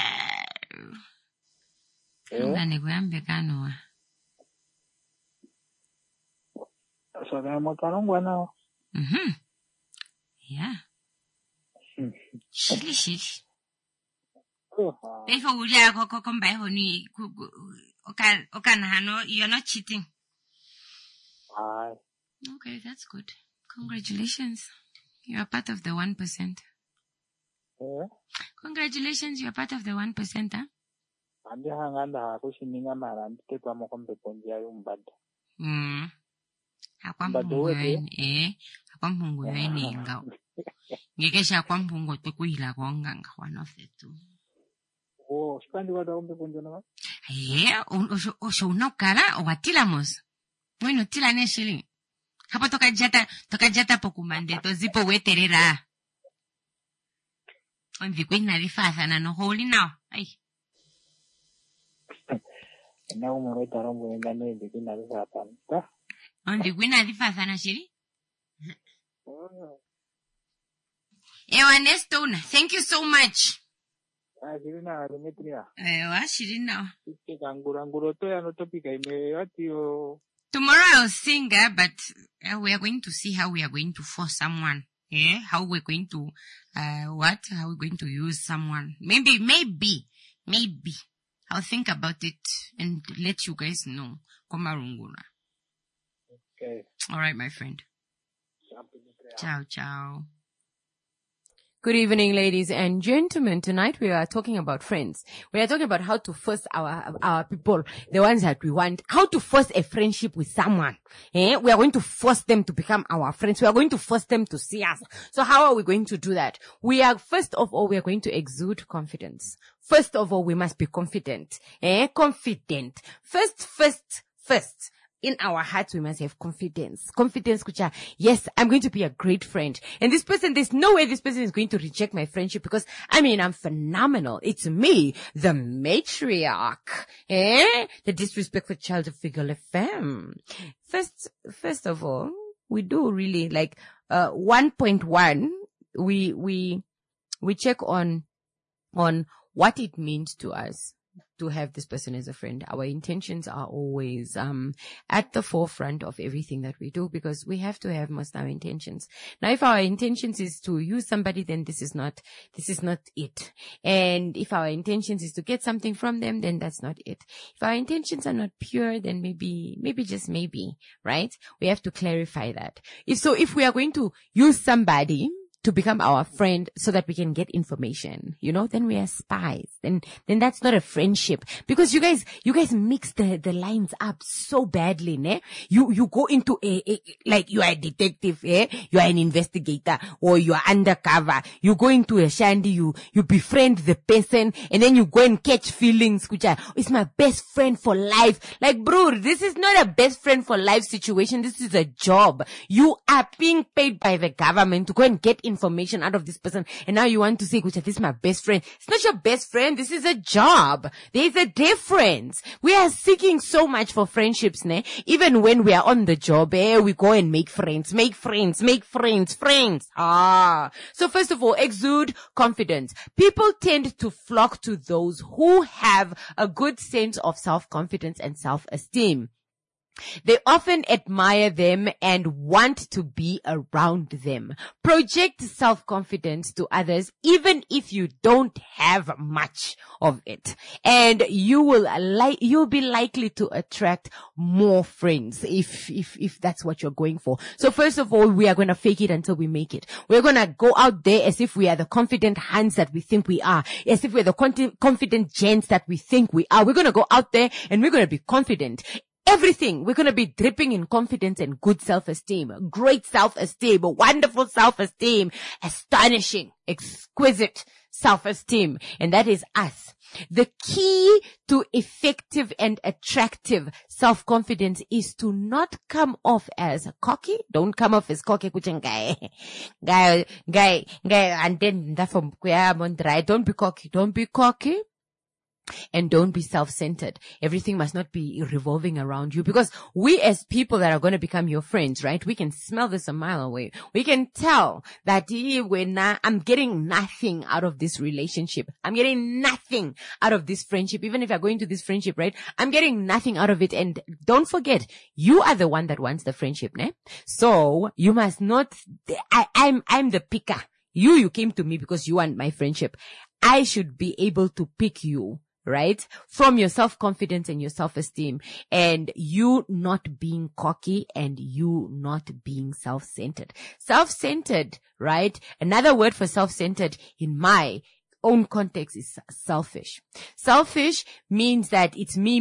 S1: Ngane kuyambe kanoa.
S2: So kaya mo parang wana.
S1: Yeah. Shili. Before we come by honey, Okanahano, you're not cheating.
S2: Aye.
S1: Okay, that's good. Congratulations. You are part of the 1%. Congratulations, you are part of the 1%, huh?
S2: Andi hanganda ako sininga marandi te pa mo kombe pondia yung bad.
S1: Akwampungu yoini ingao. Ngekesha akwampungu tukuhila kwanganga one of the two.
S2: Oh, spandi wada kombe pondia na?
S1: Osho unokala owatilamos. Bueno, tila ne shilling. Hapo tokajata pokumande tozipo weterera. Onvikwina rifatha na no holy now. Ay.
S2: Na umeweta rombo ngane ndikwina rifatha. Ta?
S1: Onvikwina rifatha na shiri? Ewa Nestona, thank you so much.
S2: Shirina Demetria.
S1: Ewa Shirina.
S2: Nguro to ya no topika ime atio.
S1: Tomorrow I'll sing, but we are going to see how we are going to force someone. How we're going to, how we're going to use someone. Maybe. I'll think about it and let you guys know. Komarungura.
S2: Okay.
S1: All right, my friend. Ciao.
S7: Good evening, ladies and gentlemen. Tonight we are talking about friends. We are talking about how to force our people, the ones that we want, how to force a friendship with someone. We are going to force them to become our friends. We are going to force them to see us. So how are we going to do that? First of all, we are going to exude confidence. First of all, we must be confident. Confident. First. In our hearts, we must have confidence. Confidence, kucha. Yes, I'm going to be a great friend. And this person, there's no way this person is going to reject my friendship because, I'm phenomenal. It's me, the matriarch. The disrespectful child of Figure FM. First of all, we do really 1.1, we check on what it means to us. to have this person as a friend. Our intentions are always at the forefront of everything that we do, because we have to have most our intentions. Now, if our intentions is to use somebody, then this is not it. And if our intentions is to get something from them, then that's not it. If our intentions are not pure, then maybe just maybe, right? We have to clarify that. If we are going to use somebody to become our friend so that we can get information, then we are spies. Then that's not a friendship, because you guys mix the lines up so badly, ne? You go into like you are a detective, you are an investigator, or you are undercover. You go into a shandy, you befriend the person, and then you go and catch feelings, which are, it's my best friend for life. Like, bro, this is not a best friend for life situation. This is a job. You are being paid by the government to go and get information out of this person, and now you want to say, Kucha, this is my best friend. It's not your best friend. This is a job. There's a difference. We are seeking so much for friendships, ne? Even when we are on the job, we go and make friends. So first of all, exude confidence. People tend to flock to those who have a good sense of self-confidence and self-esteem. They often admire them and want to be around them. Project self-confidence to others, even if you don't have much of it. And you'll be likely to attract more friends if that's what you're going for. So first of all, we are going to fake it until we make it. We're going to go out there as if we are the confident hands that we think we are, as if we're the confident gents that we think we are. We're going to go out there and we're going to be confident. Everything, we're going to be dripping in confidence and good self-esteem, great self-esteem, wonderful self-esteem, astonishing, exquisite self-esteem. And that is us. The key to effective and attractive self-confidence is to not come off as cocky. Don't come off as cocky. Guy, and then that from don't be cocky. Don't be cocky. And don't be self-centered. Everything must not be revolving around you, because we as people that are going to become your friends, right? We can smell this a mile away. We can tell that I'm getting nothing out of this relationship. I'm getting nothing out of this friendship. Even if I go into this friendship, right? I'm getting nothing out of it. And don't forget, you are the one that wants the friendship, ne? So you must not, I'm the picker. You came to me because you want my friendship. I should be able to pick you, right? From your self-confidence and your self-esteem, and you not being cocky and you not being self-centered. Self-centered, right? Another word for self-centered in my own context is selfish. Selfish means that it's me.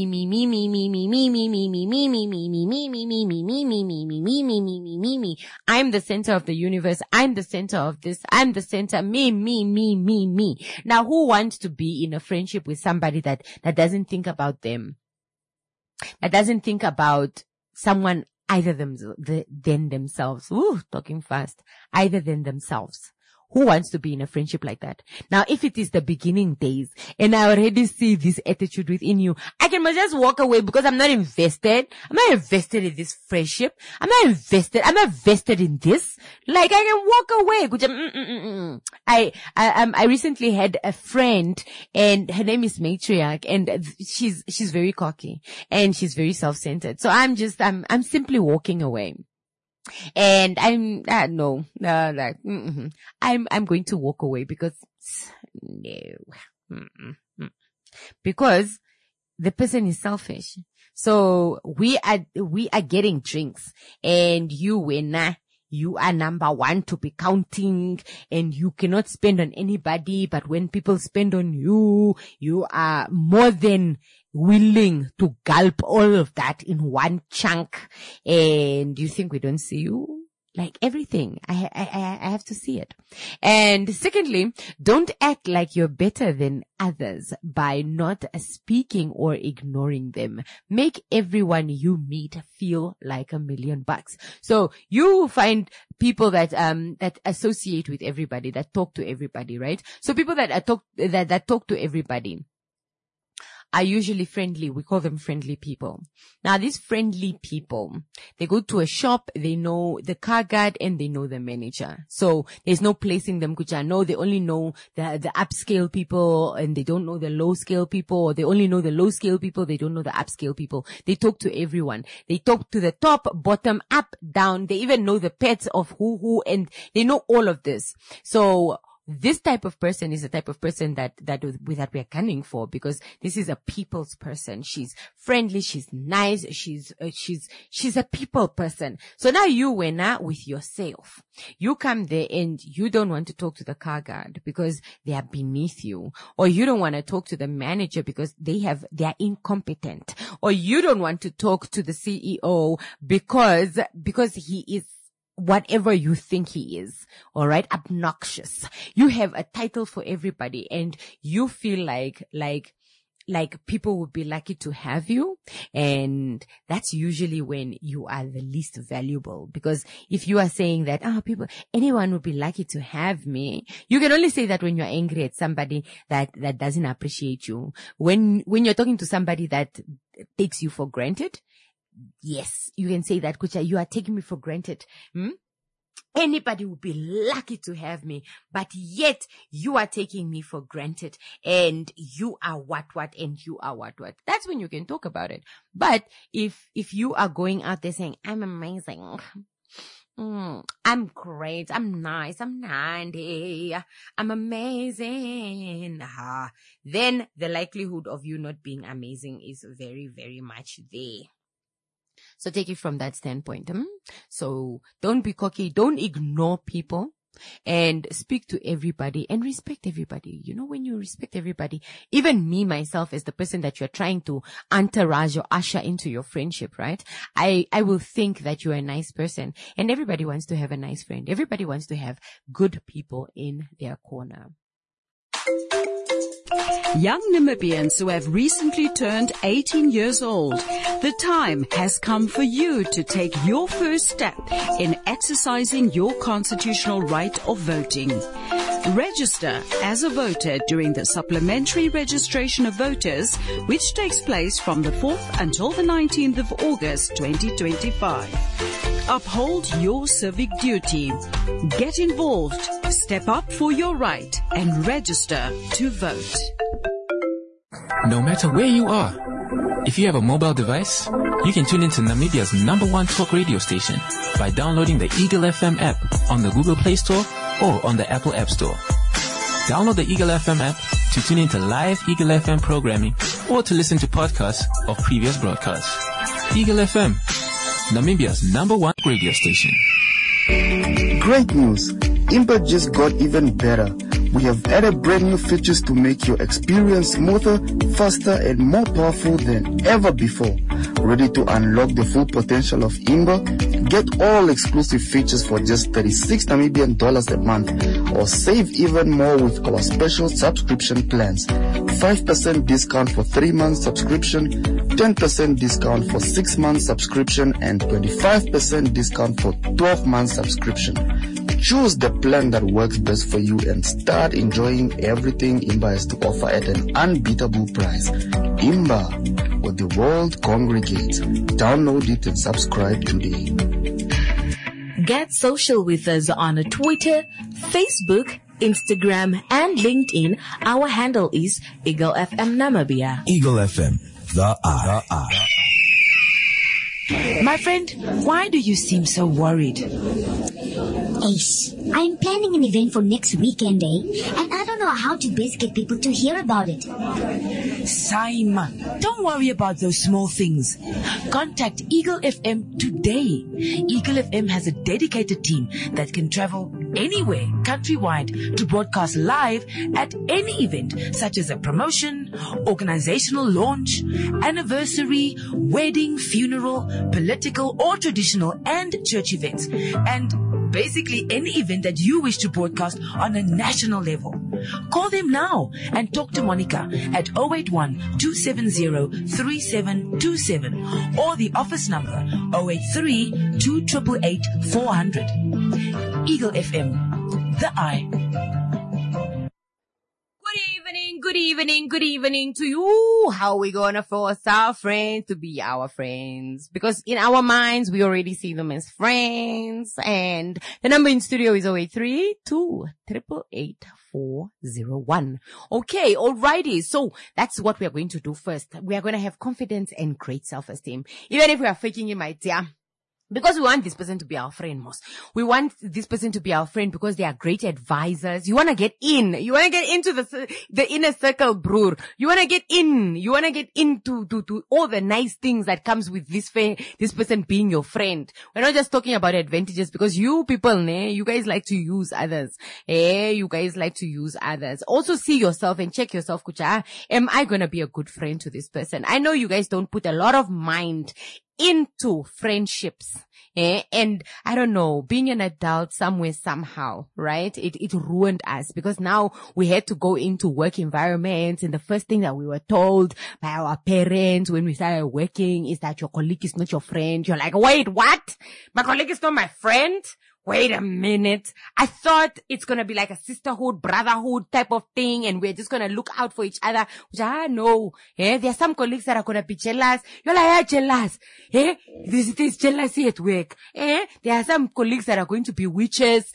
S7: I'm the center of the universe. I'm the center of this. I'm the center. Me. Now, who wants to be in a friendship with somebody that doesn't think about them? That doesn't think about someone either than themselves. Ooh, talking fast. Either than themselves. Who wants to be in a friendship like that? Now, if it is the beginning days and I already see this attitude within you, I can just walk away because I'm not invested. I'm not invested in this friendship. I'm not invested in this. Like, I can walk away. I recently had a friend, and her name is Matriarch, and she's very cocky and she's very self-centered. So I'm simply walking away. And I'm going to walk away because the person is selfish. So we are getting drinks, and you are number one to be counting, and you cannot spend on anybody. But when people spend on you, you are more than willing to gulp all of that in one chunk. And you think we don't see you? Like everything, I have to see it. And secondly, don't act like you're better than others by not speaking or ignoring them. Make everyone you meet feel like $1 million. So you find people that associate with everybody, that talk to everybody, right? So people that talk to everybody are usually friendly. We call them friendly people. Now, these friendly people, they go to a shop, they know the car guard and they know the manager. So there's no placing them, kucha. No, they only know the upscale people and they don't know the low scale people, or they only know the low scale people, they don't know the upscale people. They talk to everyone. They talk to the top, bottom, up, down. They even know the pets of who, and they know all of this. So this type of person is the type of person that we are gunning for, because this is a people's person. She's friendly, she's nice, she's a people person. So now you went out with yourself. You come there and you don't want to talk to the car guard because they are beneath you, or you don't want to talk to the manager because they are incompetent, or you don't want to talk to the CEO because he is whatever you think he is, all right, obnoxious. You have a title for everybody and you feel like people would be lucky to have you. And that's usually when you are the least valuable, because if you are saying that, anyone would be lucky to have me, you can only say that when you're angry at somebody that doesn't appreciate you. When you're talking to somebody that takes you for granted, yes, you can say that, Kucha, you are taking me for granted. Anybody would be lucky to have me, but yet you are taking me for granted, and you are what, and you are what. That's when you can talk about it. But if you are going out there saying, I'm amazing, I'm great, I'm nice, I'm 90, I'm amazing, then the likelihood of you not being amazing is very, very much there. So take it from that standpoint. So don't be cocky. Don't ignore people, and speak to everybody and respect everybody. You know, when you respect everybody, even me, myself, as the person that you're trying to entourage or usher into your friendship, right? I will think that you're a nice person, and everybody wants to have a nice friend. Everybody wants to have good people in their corner.
S8: Young Namibians who have recently turned 18 years old, the time has come for you to take your first step in exercising your constitutional right of voting. Register as a voter during the supplementary registration of voters, which takes place from the 4th until the 19th of August 2025. Uphold your civic duty. Get involved, step up for your right, and register to vote.
S9: No matter where you are, if you have a mobile device, you can tune into Namibia's #1 talk radio station by downloading the Eagle FM app on the Google Play Store or on the Apple App Store. Download the Eagle FM app to tune into live Eagle FM programming or to listen to podcasts of previous broadcasts. Eagle FM, Namibia's #1 radio station.
S10: Great news! Imba just got even better. We have added brand new features to make your experience smoother, faster, and more powerful than ever before. Ready to unlock the full potential of Imba? Get all exclusive features for just 36 Namibian dollars a month, or save even more with our special subscription plans. 5% discount for 3 months subscription, 10% discount for 6 months subscription, and 25% discount for 12 months subscription. Choose the plan that works best for you and start enjoying everything Imba has to offer at an unbeatable price. Imba, where the world congregates. Download it and subscribe today.
S11: Get social with us on Twitter, Facebook, Instagram, and LinkedIn. Our handle is Eagle FM Namibia.
S4: Eagle FM, the eye.
S12: My friend, why do you seem so worried?
S13: Ace, I'm planning an event for next weekend, and I don't know how to best get people to hear about it.
S12: Simon, don't worry about those small things. Contact Eagle FM today. Eagle FM has a dedicated team that can travel anywhere countrywide to broadcast live at any event, such as a promotion, organizational launch, anniversary, wedding, funeral, political or traditional, and church events, and basically any event that you wish to broadcast on a national level. Call them now and talk to Monica at 081-270-3727 or the office number 083-2888-400. Eagle FM, the eye.
S7: Good Good evening to you. How are we gonna force our friends to be our friends? Because in our minds, we already see them as friends. And the number in studio is 0832-888-401. Okay, alrighty. So that's what we are going to do first. We are going to have confidence and great self-esteem. Even if we are faking it, my dear. Because we want this person to be our friend, Moss. We want this person to be our friend because they are great advisors. You want to get in. You want to get into the inner circle, bro. You want to get in. You want to get into to all the nice things that comes with this person being your friend. We're not just talking about advantages because you people, you guys like to use others. You guys like to use others. Also see yourself and check yourself, Kucha. Am I going to be a good friend to this person? I know you guys don't put a lot of mind into friendships. And I don't know, being an adult somewhere somehow, right? It ruined us because now we had to go into work environments, and the first thing that we were told by our parents when we started working is that your colleague is not your friend. You're like, wait, what? My colleague is not my friend? Wait a minute. I thought it's going to be like a sisterhood, brotherhood type of thing, and we're just going to look out for each other. No. There are some colleagues that are going to be jealous. You're like, jealous. This jealousy at work. There are some colleagues that are going to be witches.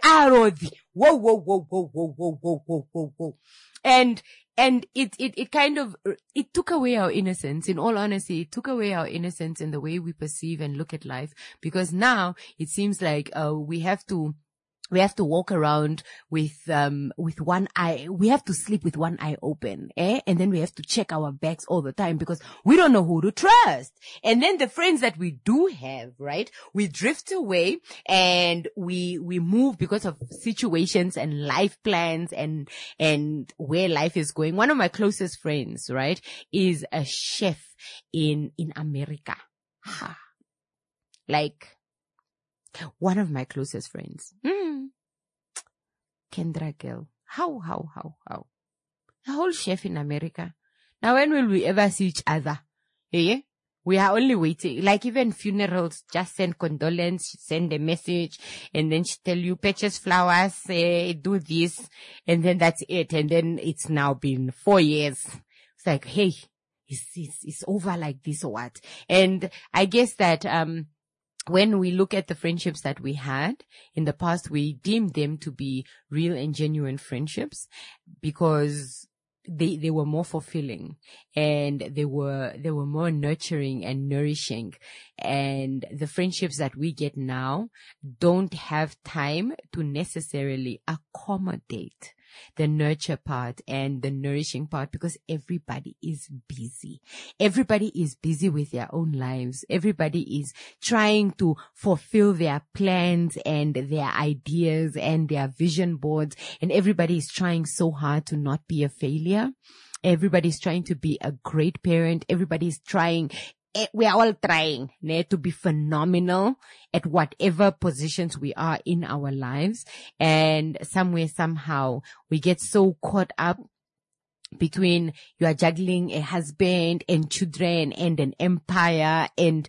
S7: Whoa. And it kind of, it took away our innocence. In all honesty, it took away our innocence in the way we perceive and look at life, because now it seems like, we have to walk around with one eye. We have to sleep with one eye open, and then we have to check our backs all the time because we don't know who to trust. And then the friends that we do have, right? We drift away and we move because of situations and life plans and where life is going. One of my closest friends, right, is a chef in America. Like, one of my closest friends. Kendra girl. How? A whole chef in America. Now when will we ever see each other? We are only waiting. Like even funerals, just send condolence, send a message, and then she tell you, purchase flowers, do this, and then that's it. And then it's now been 4 years. It's like, hey, it's over like this or what? And I guess that, when we look at the friendships that we had in the past, we deemed them to be real and genuine friendships because they were more fulfilling and they were more nurturing and nourishing. And the friendships that we get now don't have time to necessarily accommodate the nurture part and the nourishing part because everybody is busy. Everybody is busy with their own lives. Everybody is trying to fulfill their plans and their ideas and their vision boards. And everybody is trying so hard to not be a failure. Everybody's trying to be a great parent. Everybody's trying. We are all trying to be phenomenal at whatever positions we are in our lives. And somewhere, somehow, we get so caught up between you are juggling a husband and children and an empire and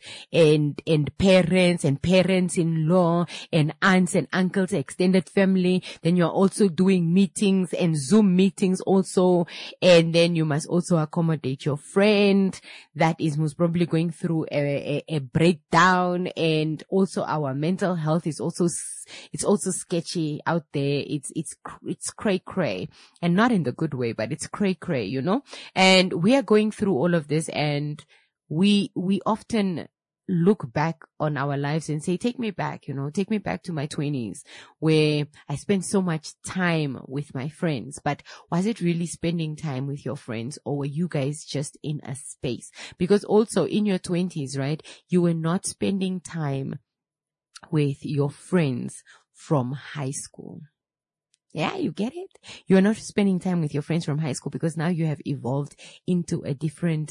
S7: parents and parents-in-law and aunts and uncles, extended family. Then you're also doing meetings and Zoom meetings also. And then you must also accommodate your friend that is most probably going through a breakdown. And also our mental health is also, it's also sketchy out there. It's cray-cray, and not in the good way, but it's cray-cray, and we are going through all of this, and we often look back on our lives and say, take me back to my 20s where I spent so much time with my friends. But was it really spending time with your friends, or were you guys just in a space? Because also in your 20s, right, you were not spending time with your friends from high school. Yeah, you get it? You're not spending time with your friends from high school because now you have evolved into a different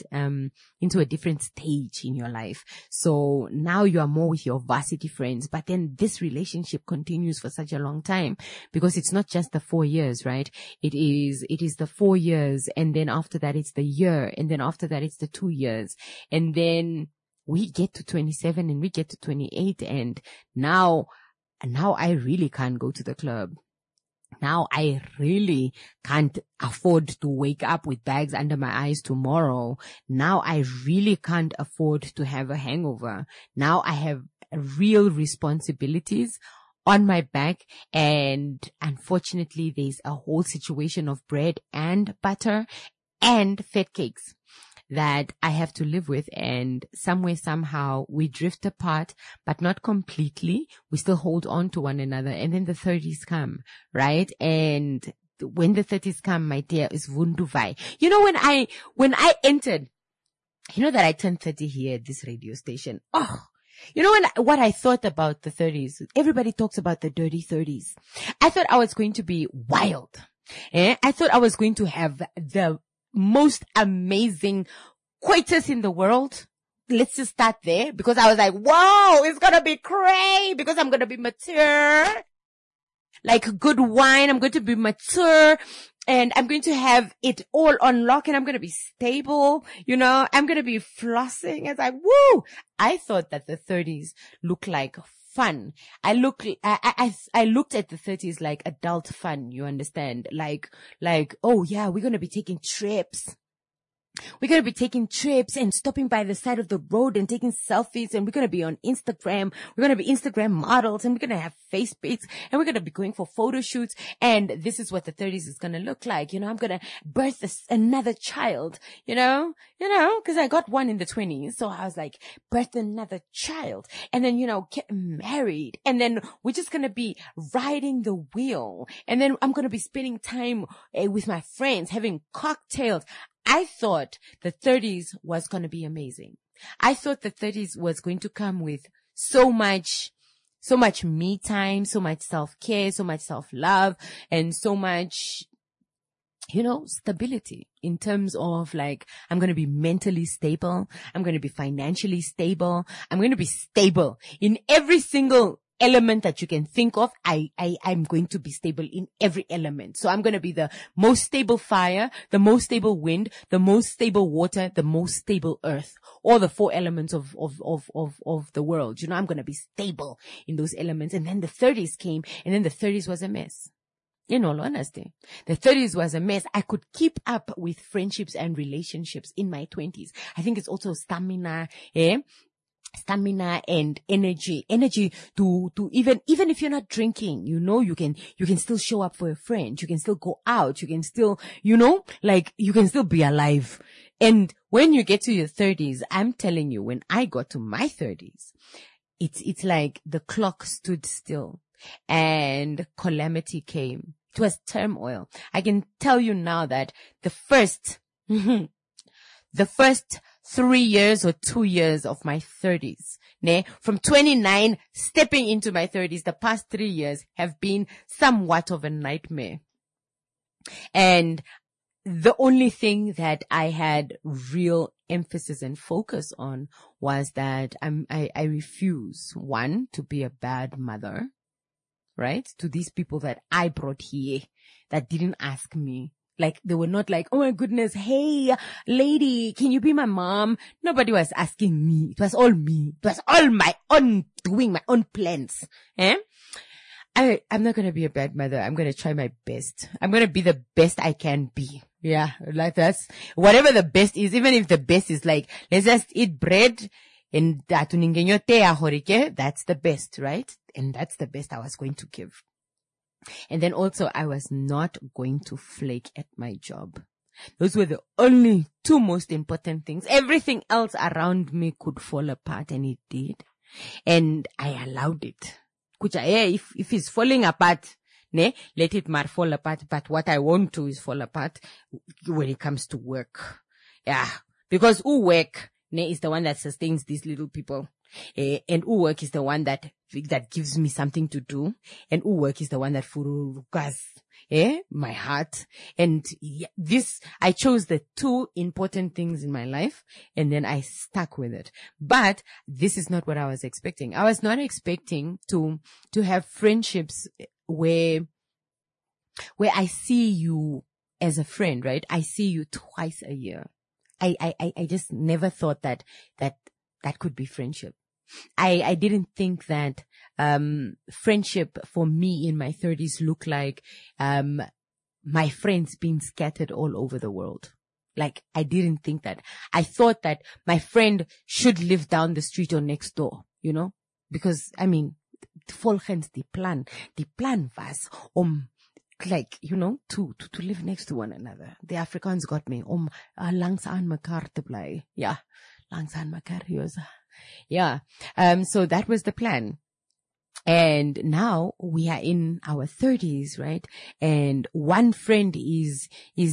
S7: stage in your life. So now you are more with your varsity friends, but then this relationship continues for such a long time because it's not just the 4 years, right? It is the 4 years, and then after that it's the year, and then after that it's the 2 years. And then we get to 27 and we get to 28, and now I really can't go to the club. Now I really can't afford to wake up with bags under my eyes tomorrow. Now I really can't afford to have a hangover. Now I have real responsibilities on my back, and unfortunately there's a whole situation of bread and butter and fat cakes that I have to live with, and somewhere, somehow we drift apart, but not completely. We still hold on to one another, and then the 30s come, right? And when the 30s come, my dear, is Wunduvai. You know, when I entered, you know that I turned 30 here at this radio station. Oh, you know what I thought about the 30s? Everybody talks about the dirty 30s. I thought I was going to be wild. I thought I was going to have the most amazing coitus in the world. Let's just start there, because I was like, whoa, it's gonna be crazy, because I'm gonna be mature. Like good wine, I'm going to be mature, and I'm going to have it all on lock, and I'm going to be stable, you know, I'm going to be flossing. It's like, woo! I thought that the 30s looked like fun. I looked at the 30s like adult fun, you understand? Like, oh yeah, we're going to be taking trips. We're going to be taking trips and stopping by the side of the road and taking selfies, and we're going to be on Instagram. We're going to be Instagram models, and we're going to have face beats, and we're going to be going for photo shoots. And this is what the 30s is going to look like. You know, I'm going to birth another child, you know, cause I got one in the 20s. So I was like, birth another child, and then, you know, get married. And then we're just going to be riding the wheel. And then I'm going to be spending time with my friends, having cocktails. I thought the 30s was going to be amazing. I thought the 30s was going to come with so much me time, so much self-care, so much self-love, and so much, you know, stability in terms of like, I'm going to be mentally stable. I'm going to be financially stable. I'm going to be stable in every single element that you can think of. I'm going to be stable in every element. So I'm going to be the most stable fire, the most stable wind, the most stable water, the most stable earth, all the 4 elements of the world. You know, I'm going to be stable in those elements. And then the 30s came, and then the 30s was a mess. In all honesty, the 30s was a mess. I could keep up with friendships and relationships in my 20s. I think it's also stamina and energy to even if you're not drinking, you know, you can still show up for a friend. You can still go out. You can still, you know, like you can still be alive. And when you get to your 30s, I'm telling you, when I got to my 30s, it's like the clock stood still and calamity came. It was turmoil. I can tell you now that the first 3 years or 2 years of my 30s, from 29 stepping into my 30s, the past 3 years have been somewhat of a nightmare. And the only thing that I had real emphasis and focus on was that I refuse, one, to be a bad mother, right? To these people that I brought here that didn't ask me. Like, they were not like, oh my goodness, hey, lady, can you be my mom? Nobody was asking me. It was all me. It was all my own doing, my own plans. I'm not going to be a bad mother. I'm going to try my best. I'm going to be the best I can be. Yeah, like that's whatever the best is, even if the best is like, let's just eat bread and that's the best, right? And that's the best I was going to give. And then also, I was not going to flake at my job. Those were the only 2 most important things. Everything else around me could fall apart, and it did. And I allowed it. If it's falling apart, let it fall apart. But what I won't do is fall apart when it comes to work. Yeah. Because work is the one that sustains these little people. And work is the one that gives me something to do. And work is the one that furugas my heart. And I chose the 2 important things in my life, and then I stuck with it. But this is not what I was expecting. I was not expecting to have friendships where I see you as a friend, right? I see you twice a year. I just never thought that could be friendship. I didn't think that, friendship for me in my 30s looked like, my friends being scattered all over the world. Like, I didn't think that. I thought that my friend should live down the street or next door, because, I mean, volgens die plan was like, to live next to one another. The Afrikaans got me, langs aan mekaar te bly. Yeah, langs aan mekaar, yeah. So that was the plan. And now we are in our 30s, right? And one friend is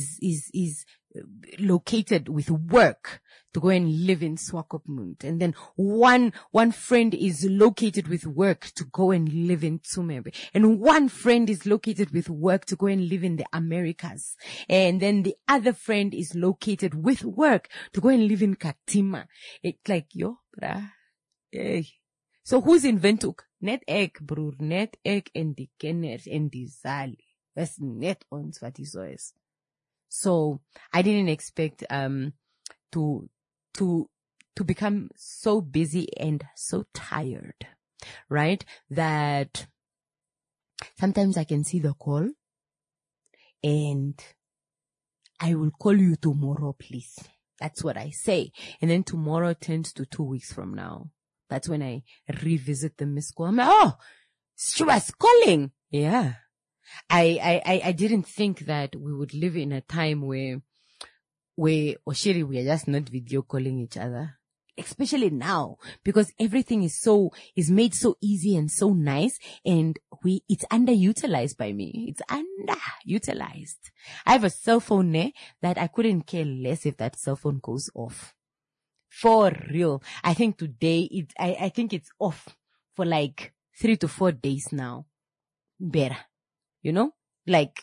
S7: located with work to go and live in Swakopmund. And then one friend is located with work to go and live in Tsumebe. And one friend is located with work to go and live in the Americas. And then the other friend is located with work to go and live in Katima. It's like, yo, bruh. Hey. So who's in Windhoek? Net ek, broer, net ek en die kenners en die Zali. That's net ons wat die so is. So I didn't expect to become so busy and so tired, right? That sometimes I can see the call and I will call you tomorrow, please. That's what I say. And then tomorrow turns to 2 weeks from now. That's when I revisit the missed call. I'm like, oh, she was calling. Yeah. I didn't think that we would live in a time where Oshiri, we are just not video calling each other. Especially now, because everything is made so easy and so nice, and it's underutilized by me. It's underutilized. I have a cell phone there that I couldn't care less if that cell phone goes off. For real. I think today I think it's off for like 3 to 4 days now. Better. Like,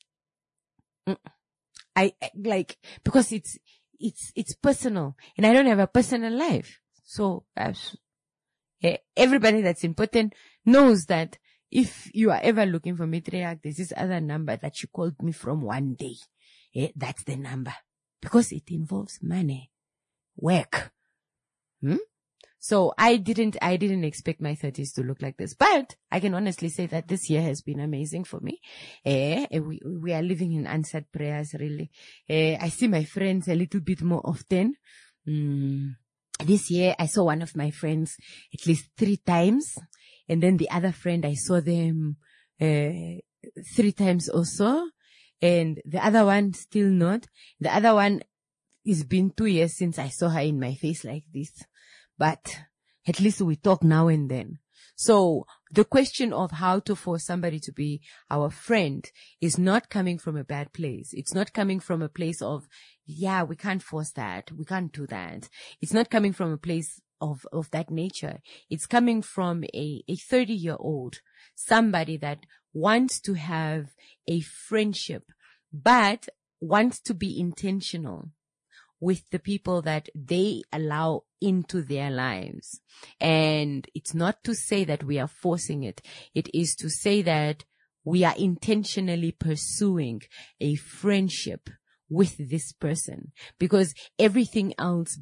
S7: I like, because it's personal and I don't have a personal life. So everybody that's important knows that if you are ever looking for Mitriak, there's this other number that you called me from one day. That's the number, because it involves money. Work. So I didn't expect my 30s to look like this, but I can honestly say that this year has been amazing for me. We are living in answered prayers, really. I see my friends a little bit more often. This year I saw one of my friends at least 3 times, and then the other friend I saw them 3 times also, and the other one still not. The other one, it's been 2 years since I saw her in my face like this. But at least we talk now and then. So the question of how to force somebody to be our friend is not coming from a bad place. It's not coming from a place of, yeah, we can't force that. We can't do that. It's not coming from a place of that nature. It's coming from a 30-year-old, somebody that wants to have a friendship, but wants to be intentional with the people that they allow into their lives. And it's not to say that we are forcing it. It is to say that we are intentionally pursuing a friendship with this person, because everything else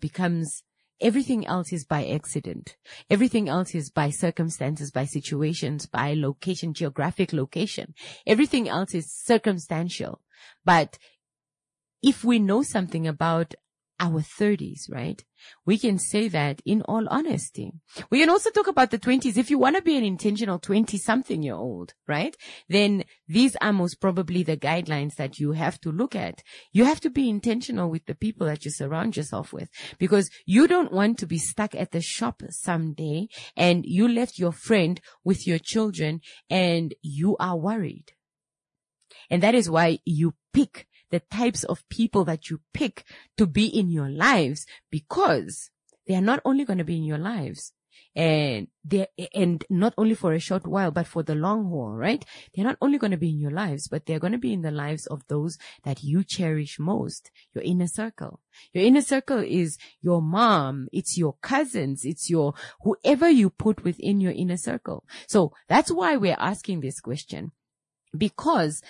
S7: is by accident. Everything else is by circumstances, by situations, by location, geographic location. Everything else is circumstantial. But if we know something about our 30s, right? We can say that in all honesty. We can also talk about the 20s. If you want to be an intentional 20-something-year-old, right? Then these are most probably the guidelines that you have to look at. You have to be intentional with the people that you surround yourself with, because you don't want to be stuck at the shop someday and you left your friend with your children and you are worried. And that is why you pick the types of people that you pick to be in your lives, because they are not only going to be in your lives and not only for a short while, but for the long haul, right? They're not only going to be in your lives, but they're going to be in the lives of those that you cherish most, your inner circle. Your inner circle is your mom, it's your cousins, it's your whoever you put within your inner circle. So that's why we're asking this question, because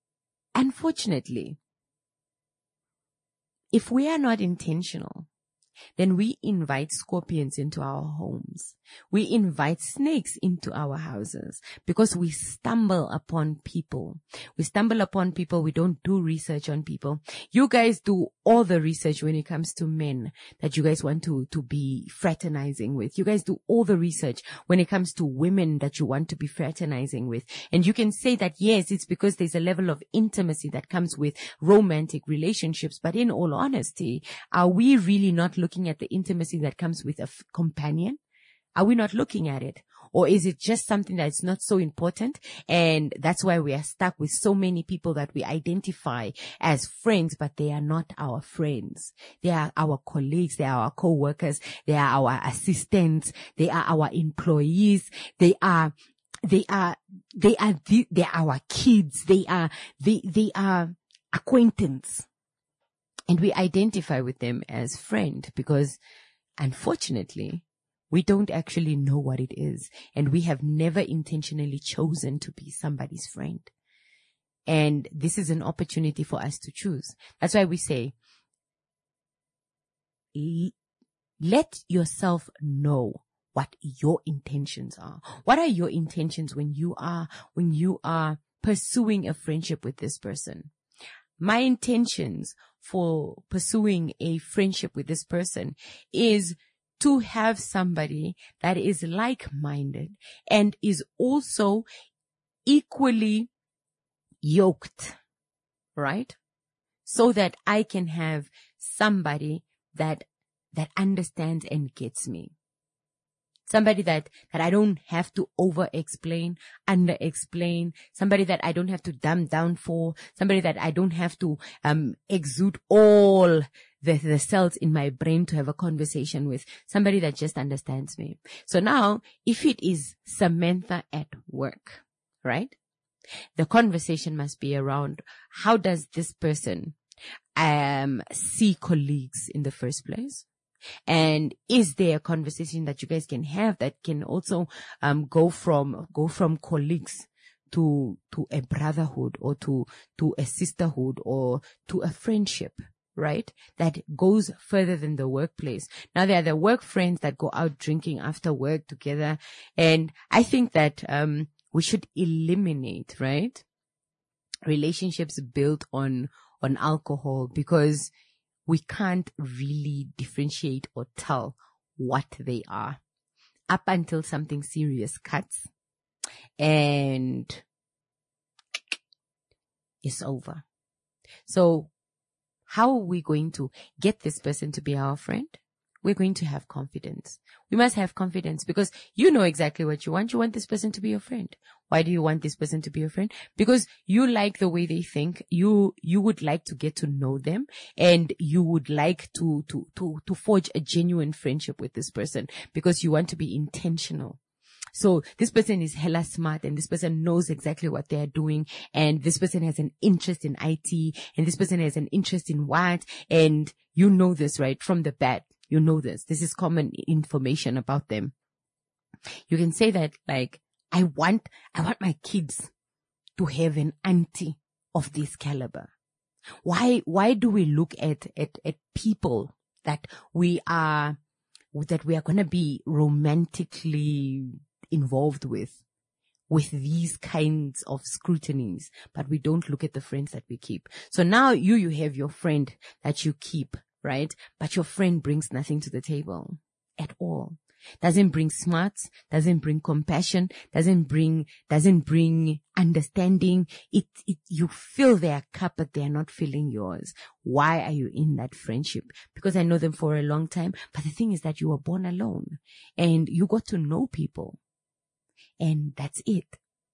S7: unfortunately, if we are not intentional then we invite scorpions into our homes. We invite snakes into our houses because we stumble upon people. We stumble upon people. We don't do research on people. You guys do all the research when it comes to men that you guys want to be fraternizing with. You guys do all the research when it comes to women that you want to be fraternizing with. And you can say that, yes, it's because there's a level of intimacy that comes with romantic relationships. But in all honesty, are we really not looking at the intimacy that comes with a companion? Are we not looking at it? Or is it just something that's not so important? And that's why we are stuck with so many people that we identify as friends, but they are not our friends. They are our colleagues. They are our co-workers. They are our assistants. They are our employees. They are our kids. They are acquaintance. And we identify with them as friend because, unfortunately, we don't actually know what it is. And we have never intentionally chosen to be somebody's friend. And this is an opportunity for us to choose. That's why we say, let yourself know what your intentions are. What are your intentions when you are pursuing a friendship with this person? My intentions for pursuing a friendship with this person is to have somebody that is like-minded and is also equally yoked, right? So that I can have somebody that understands and gets me. Somebody that I don't have to over-explain, under-explain. Somebody that I don't have to dumb down for. Somebody that I don't have to exude all the cells in my brain to have a conversation with. Somebody that just understands me. So now, if it is Samantha at work, right? The conversation must be around how does this person see colleagues in the first place? And is there a conversation that you guys can have that can also go from colleagues to a brotherhood or to a sisterhood or to a friendship, right? That goes further than the workplace. Now there are the work friends that go out drinking after work together, and I think that we should eliminate, right, relationships built on alcohol, because we can't really differentiate or tell what they are up until something serious cuts and it's over. So how are we going to get this person to be our friend? We're going to have confidence. We must have confidence because you know exactly what you want. You want this person to be your friend. Why do you want this person to be your friend? Because you like the way they think. You would like to get to know them, and you would like to forge a genuine friendship with this person because you want to be intentional. So this person is hella smart, and this person knows exactly what they are doing, and this person has an interest in IT, and this person has an interest in what, and you know this, right, from the bat. You know this. This is common information about them. You can say that, like, I want my kids to have an auntie of this caliber. Why do we look at people that we are going to be romantically involved with these kinds of scrutinies, but we don't look at the friends that we keep? So now you have your friend that you keep, right? But your friend brings nothing to the table at all. Doesn't bring smarts, doesn't bring compassion, doesn't bring understanding. You fill their cup, but they are not filling yours. Why are you in that friendship? Because I know them for a long time. But the thing is that you were born alone and you got to know people, and that's it.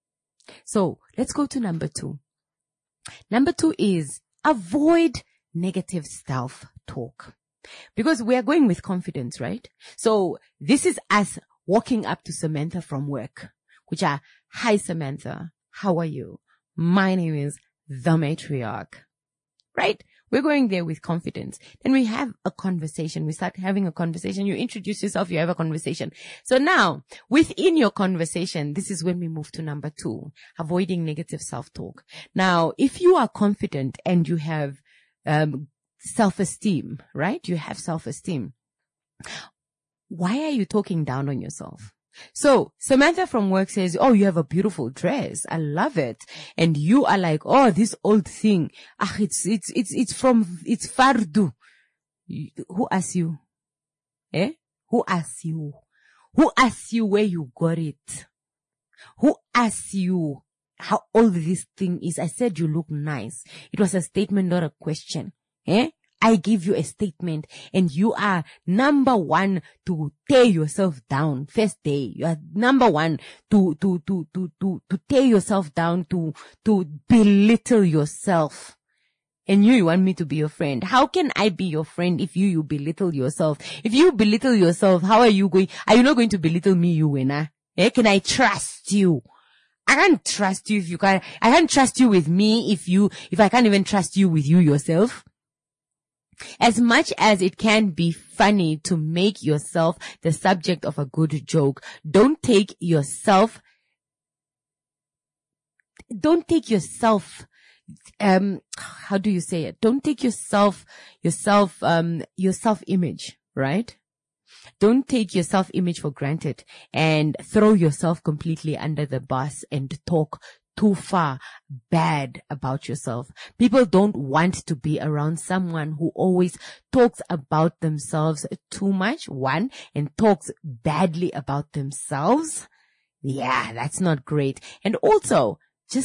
S7: So let's go to number 2. Number 2 is avoid negative self-talk. Because we are going with confidence, right? So this is us walking up to Samantha from work, which are, hi Samantha, how are you? My name is the matriarch, right? We're going there with confidence. Then we have a conversation. We start having a conversation. You introduce yourself, you have a conversation. So now, within your conversation, this is when we move to number 2, avoiding negative self-talk. Now, if you are confident and you have self-esteem, right? You have self-esteem. Why are you talking down on yourself? So Samantha from work says, oh, you have a beautiful dress. I love it. And you are like, oh, this old thing. It's fardu. Who asked you? Who asked you? Who asked you where you got it? Who asked you how old this thing is? I said you look nice. It was a statement, not a question. I give you a statement and you are number one to tear yourself down. First day, you are number one to tear yourself down, to belittle yourself. And you want me to be your friend. How can I be your friend if you belittle yourself? If you belittle yourself, how are you not going to belittle me, you winner? Can I trust you? I can't trust you if you can't. I can't trust you with me if I can't even trust you with you yourself. As much as it can be funny to make yourself the subject of a good joke, don't take yourself, how do you say it? Don't take your self-image, right? Don't take your self-image for granted and throw yourself completely under the bus and talk too far bad about yourself. People don't want to be around someone who always talks about themselves too much, one, and talks badly about themselves. Yeah, that's not great. And also,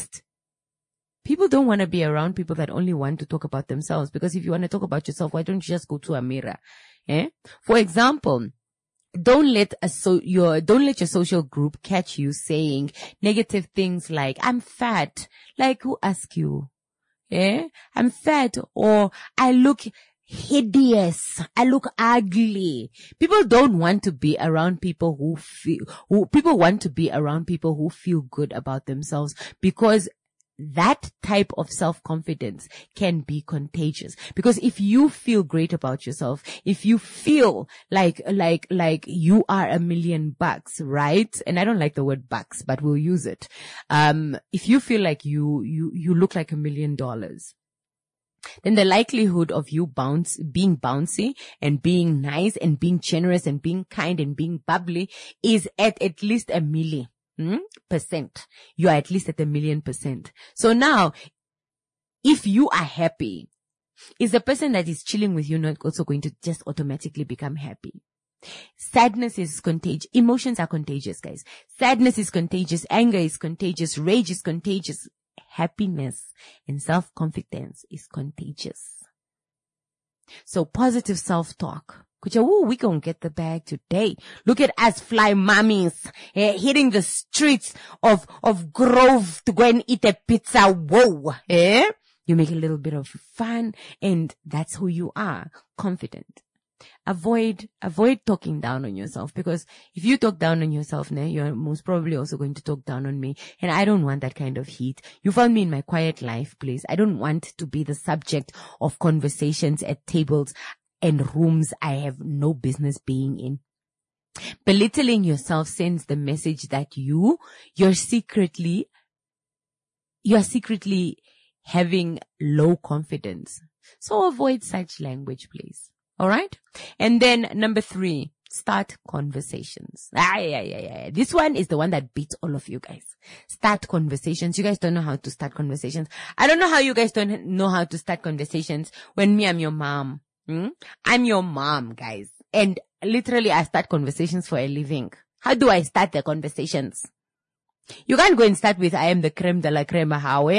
S7: people don't want to be around people that only want to talk about themselves, because if you want to talk about yourself, why don't you just go to a mirror? For example, don't let your social group catch you saying negative things like, I'm fat. Like, who asked you? I'm fat, or I look hideous. I look ugly. People don't want to be around people people want to be around people who feel good about themselves, because that type of self-confidence can be contagious. Because if you feel great about yourself, if you feel like you are $1 million, right? And I don't like the word bucks, but we'll use it. If you feel like you look like $1 million, then the likelihood of you being bouncy and being nice and being generous and being kind and being bubbly is at least 1,000,000%. You are at least at 1,000,000%. So now, if you are happy, is the person that is chilling with you not also going to just automatically become happy? Sadness is contagious. Emotions are contagious, guys. Sadness is contagious. Anger is contagious. Rage is contagious. Happiness and self-confidence is contagious. So positive self-talk. We gonna get the bag today. Look at us fly mummies hitting the streets of Grove to go and eat a pizza. Whoa. You make a little bit of fun, and that's who you are. Confident. Avoid talking down on yourself, because if you talk down on yourself, you're most probably also going to talk down on me. And I don't want that kind of heat. You found me in my quiet life, please. I don't want to be the subject of conversations at tables and rooms I have no business being in. Belittling yourself sends the message that you're secretly having low confidence. So avoid such language, please. All right. And then number 3, start conversations. This one is the one that beats all of you guys. Start conversations. You guys don't know how to start conversations. I don't know how you guys don't know how to start conversations when I'm your mom. I'm your mom, guys. And literally I start conversations for a living. How do I start the conversations? You can't go and start with, I am the creme de la creme.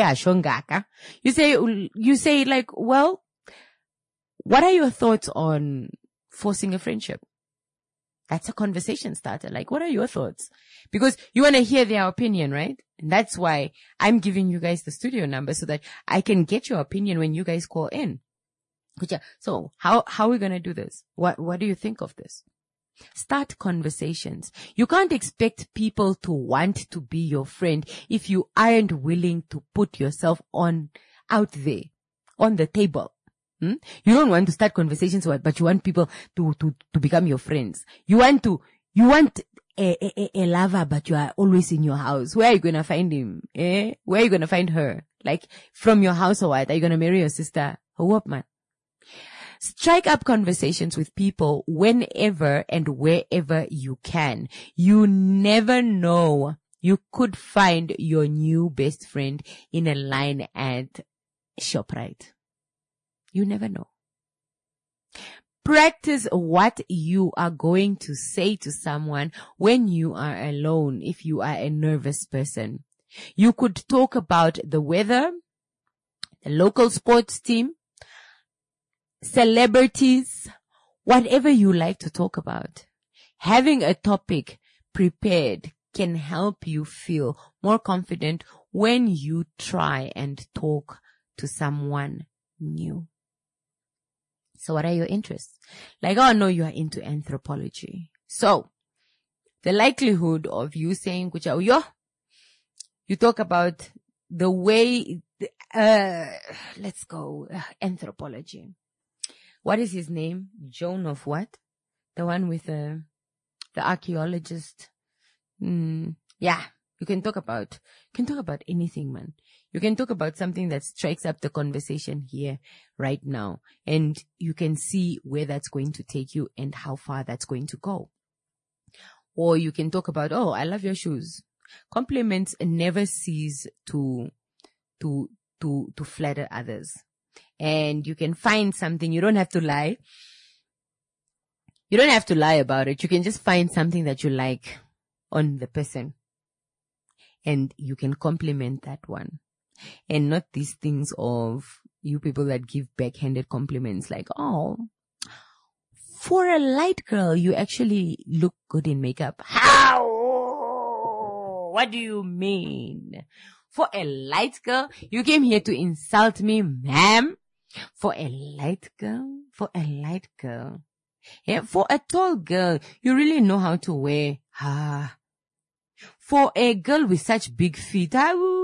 S7: You say like, well, what are your thoughts on forcing a friendship? That's a conversation starter. Like, what are your thoughts? Because you want to hear their opinion, right? And that's why I'm giving you guys the studio number, so that I can get your opinion when you guys call in. So how are we going to do this? What do you think of this? Start conversations. You can't expect people to want to be your friend if you aren't willing to put yourself out there on the table. You don't want to start conversations, but you want people to become your friends. You want a lover, but you are always in your house. Where are you going to find him? Where are you going to find her? Like, from your house or what? Are you going to marry your sister? Or what, man? Strike up conversations with people whenever and wherever you can. You never know. You could find your new best friend in a line at ShopRite. You never know. Practice what you are going to say to someone when you are alone if you are a nervous person. You could talk about the weather, the local sports team, celebrities, whatever you like to talk about. Having a topic prepared can help you feel more confident when you try and talk to someone new. So what are your interests? Like, oh no, you are into anthropology. So the likelihood of you saying, you talk about the way, let's go, anthropology. What is his name? Joan of what? The one with the archaeologist. Yeah, you can talk about anything, man. You can talk about something that strikes up the conversation here right now, and you can see where that's going to take you and how far that's going to go. Or you can talk about, oh, I love your shoes. Compliments never cease to flatter others. And you can find something. You don't have to lie. You don't have to lie about it. You can just find something that you like on the person, and you can compliment that one. And not these things of you people that give backhanded compliments like, oh, for a light girl, you actually look good in makeup. How? What do you mean? For a light girl? You came here to insult me, ma'am? For a light girl? For a light girl. Yeah, for a tall girl, you really know how to wear. For a girl with such big feet,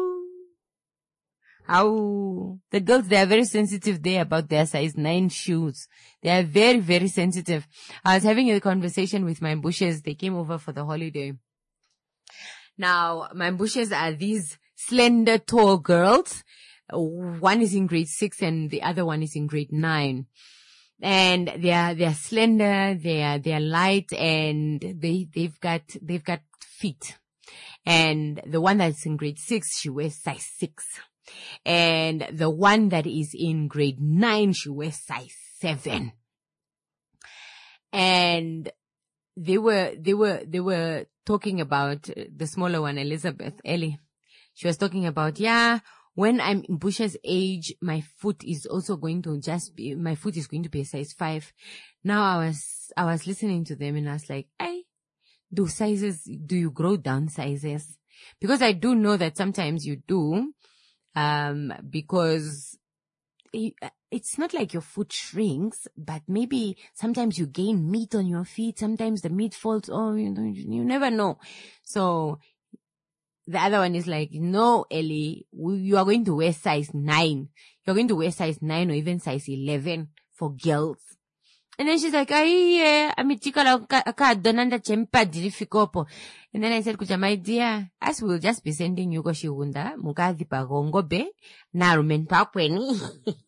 S7: the girls, they are very sensitive there about their size 9 shoes. They are very, very sensitive. I was having a conversation with my bushes. They came over for the holiday. Now, my bushes are these slender, tall girls. One is in grade 6 and the other one is in grade 9. And they're slender, they're light, and they've got feet. And the one that's in grade 6, she wears size 6. And the one that is in grade 9, she wears size 7. And they were talking about the smaller one, Ellie. She was talking about, when I'm in Bush's age, my foot is going to be a size 5. Now I was listening to them and I was like, hey, do you grow down sizes? Because I do know that sometimes you do, because it's not like your foot shrinks, but maybe sometimes you gain meat on your feet. Sometimes the meat falls. Oh, you never know. So the other one is like, no, Ellie, you are going to wear size 9. You're going to wear size 9 or even size 11 for girls. And then she's like, and then I said, Kucha, my dear, as we'll just be sending you Goshigunda, Mukadi Pagongo Be, Narumen Pakweni.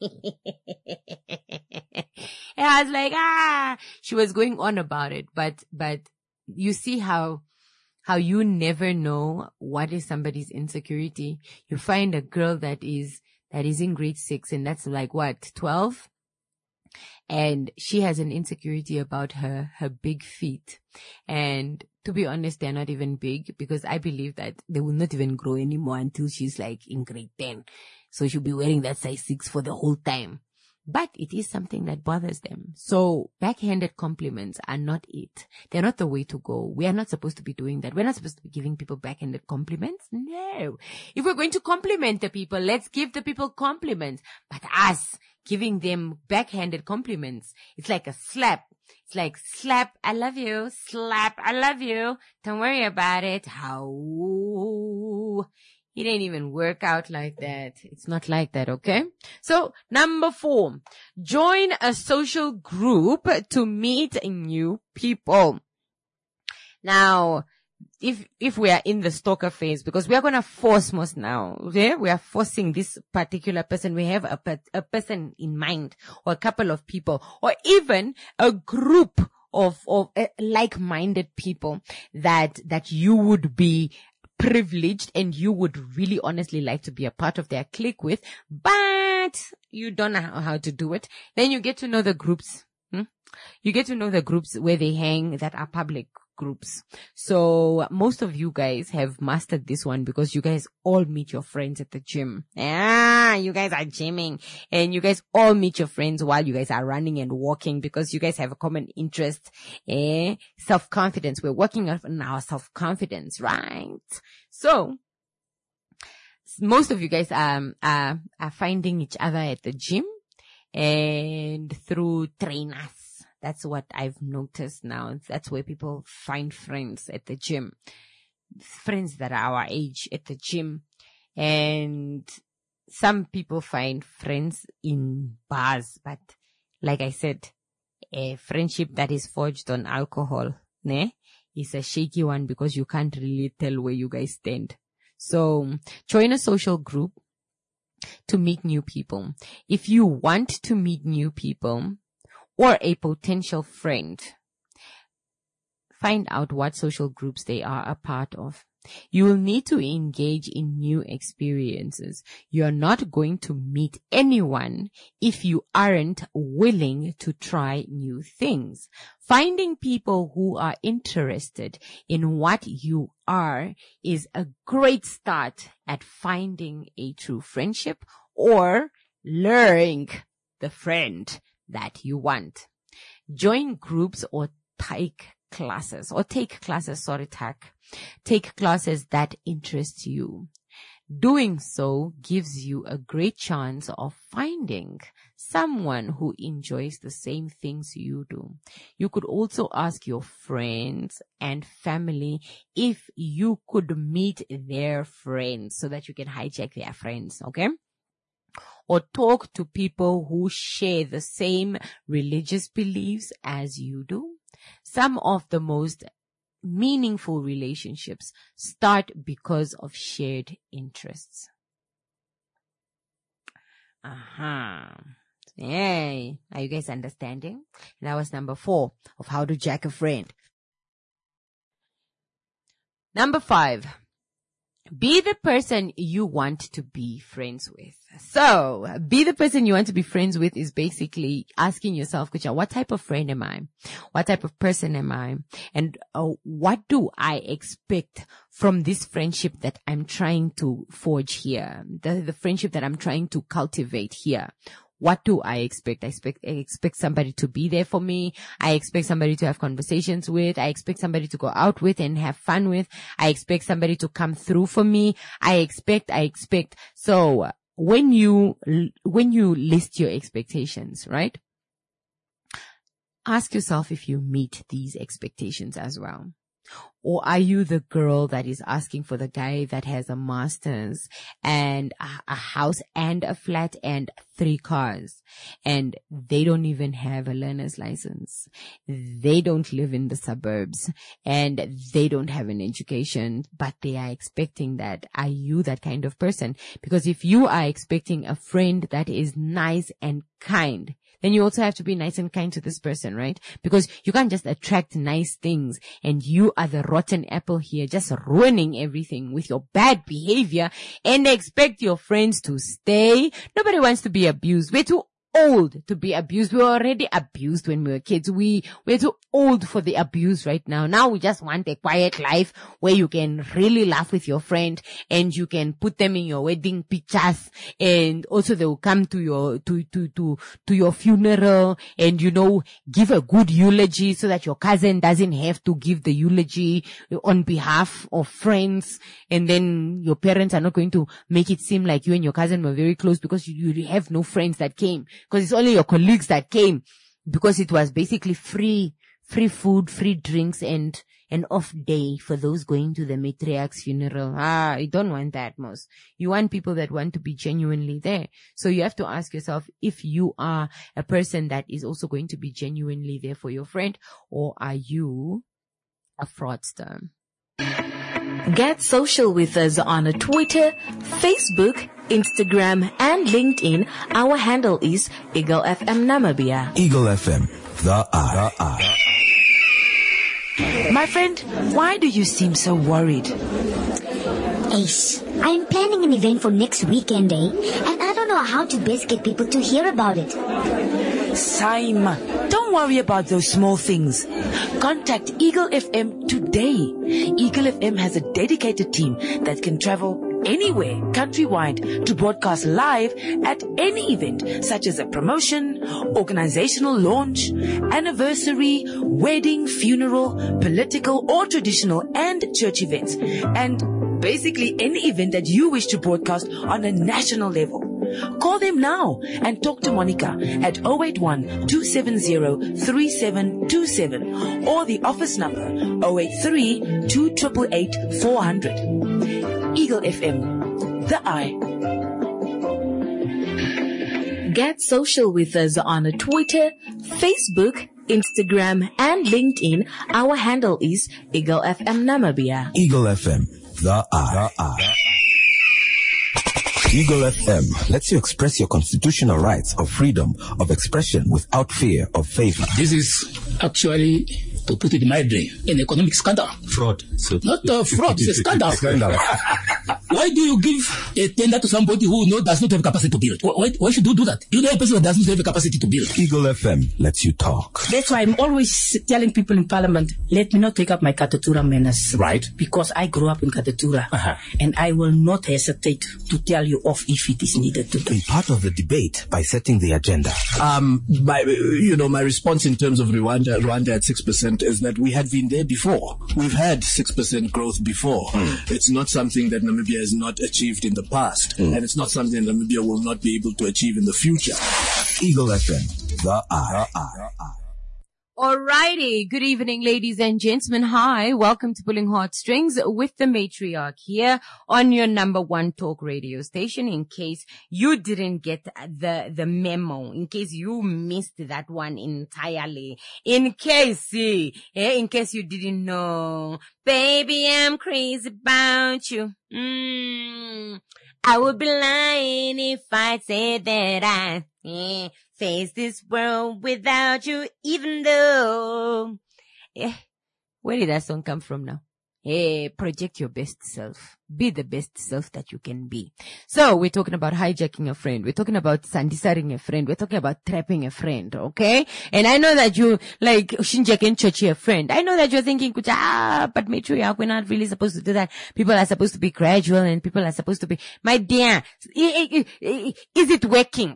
S7: And I was like, she was going on about it, but you see how you never know what is somebody's insecurity. You find a girl that is in grade 6 and that's like what, 12? And she has an insecurity about her big feet. And to be honest, they're not even big because I believe that they will not even grow anymore until she's like in grade 10. So she'll be wearing that size 6 for the whole time. But it is something that bothers them. So backhanded compliments are not it. They're not the way to go. We are not supposed to be doing that. We're not supposed to be giving people backhanded compliments. No. If we're going to compliment the people, let's give the people compliments. But us giving them backhanded compliments, it's like a slap. It's like slap, I love you. Slap, I love you. Don't worry about it. How? It ain't even work out like that. It's not like that, okay? So, number 4, join a social group to meet new people. Now, if we are in the stalker phase, because we are going to force most now, okay? We are forcing this particular person. We have a person in mind, or a couple of people, or even a group of like-minded people that you would be privileged and you would really honestly like to be a part of their clique with, but you don't know how to do it. Then you get to know the groups. You get to know the groups where they hang that are public groups. So most of you guys have mastered this one because you guys all meet your friends at the gym. You guys are gymming, and you guys all meet your friends while you guys are running and walking because you guys have a common interest. Self-confidence. We're working on our self-confidence, right? So most of you guys are finding each other at the gym and through trainers. That's what I've noticed now. That's where people find friends, at the gym. Friends that are our age at the gym. And some people find friends in bars. But like I said, a friendship that is forged on alcohol, is a shaky one because you can't really tell where you guys stand. So join a social group to meet new people. If you want to meet new people, or a potential friend, find out what social groups they are a part of. You will need to engage in new experiences. You are not going to meet anyone if you aren't willing to try new things. Finding people who are interested in what you are is a great start at finding a true friendship or luring the friend that you want. Join groups or take classes that interest you. Doing so gives you a great chance of finding someone who enjoys the same things you do. You could also ask your friends and family if you could meet their friends so that you can hijack their friends, okay? Or talk to people who share the same religious beliefs as you do. Some of the most meaningful relationships start because of shared interests. Hey, are you guys understanding? That was number 4 of how to jack a friend. Number 5. Be the person you want to be friends with. So, be the person you want to be friends with is basically asking yourself, what type of friend am I? What type of person am I? And what do I expect from this friendship that I'm trying to forge here? The friendship that I'm trying to cultivate here. What do I expect? I expect somebody to be there for me. I expect somebody to have conversations with. I expect somebody to go out with and have fun with. I expect somebody to come through for me. I expect. So when you list your expectations, right? Ask yourself if you meet these expectations as well. Or are you the girl that is asking for the guy that has a master's and a house and a flat and 3 cars, and they don't even have a learner's license? They don't live in the suburbs and they don't have an education, but they are expecting that. Are you that kind of person? Because if you are expecting a friend that is nice and kind, then you also have to be nice and kind to this person, right? Because you can't just attract nice things and you are the rotten apple here, just ruining everything with your bad behavior and expect your friends to stay. Nobody wants to be abused. We're too old to be abused. We were already abused when we were kids. We're too old for the abuse right now. Now we just want a quiet life where you can really laugh with your friend and you can put them in your wedding pictures, and also they will come to your funeral and, give a good eulogy so that your cousin doesn't have to give the eulogy on behalf of friends. And then your parents are not going to make it seem like you and your cousin were very close because you have no friends that came. Because it's only your colleagues that came, because it was basically free food, free drinks, and an off day for those going to the matriarch's funeral. You don't want that most. You want people that want to be genuinely there. So you have to ask yourself if you are a person that is also going to be genuinely there for your friend, or are you a fraudster?
S11: Get social with us on Twitter, Facebook, Instagram, and LinkedIn. Our handle is Eagle FM Namibia.
S4: Eagle FM, the eye.
S12: My friend, why do you seem so worried?
S13: Ace, I'm planning an event for next weekend, and I don't know how to best get people to hear about it.
S12: Simon, don't worry about those small things. Contact Eagle FM today. Eagle FM has a dedicated team that can travel anywhere countrywide to broadcast live at any event, such as a promotion, organizational launch, anniversary, wedding, funeral, political or traditional and church events, and basically any event that you wish to broadcast on a national level. Call them now and talk to Monica at 081-270-3727 or the office number 083-288-400. Eagle FM, the eye.
S11: Get social with us on Twitter, Facebook, Instagram, and LinkedIn. Our handle is Eagle FM Namibia.
S4: Eagle FM, the eye. Eagle FM lets you express your constitutional rights of freedom of expression without fear of favor.
S14: This is actually, to put it mildly, an economic scandal.
S15: Fraud. So
S14: not fraud, it's a scandal. Why do you give a tender to somebody who does not have capacity to build? Why should you do that? You know a person that doesn't have a capacity to build.
S4: Eagle FM lets you talk.
S16: That's why I'm always telling people in Parliament, let me not take up my Katatura manners.
S15: Right.
S16: Because I grew up in Katatura. And I will not hesitate to tell you off if it is needed to do.
S4: Be part of the debate by setting the agenda.
S15: My response in terms of Rwanda at 6% is that we had been there before. We've had 6% growth before. It's not something that Namibia has not achieved in the past, and it's not something that Namibia will not be able to achieve in the future.
S4: Eagle FM, the eye.
S7: Alrighty, good evening, ladies and gentlemen. Hi, welcome to Pulling Heartstrings with the Matriarch here on your number one talk radio station. In case you didn't get the memo, in case you missed that one entirely, in case you didn't know, baby, I'm crazy about you. I would be lying if I said that I face this world without you, even though. Where did that song come from now? Project your best self. Be the best self that you can be. So we're talking about hijacking a friend. We're talking about sandisaring a friend. We're talking about trapping a friend, okay? And I know that you like shinjaken chochi a friend. I know that you're thinking, but Matriarch, we're not really supposed to do that. People are supposed to be gradual and people are supposed to be, my dear, is it working?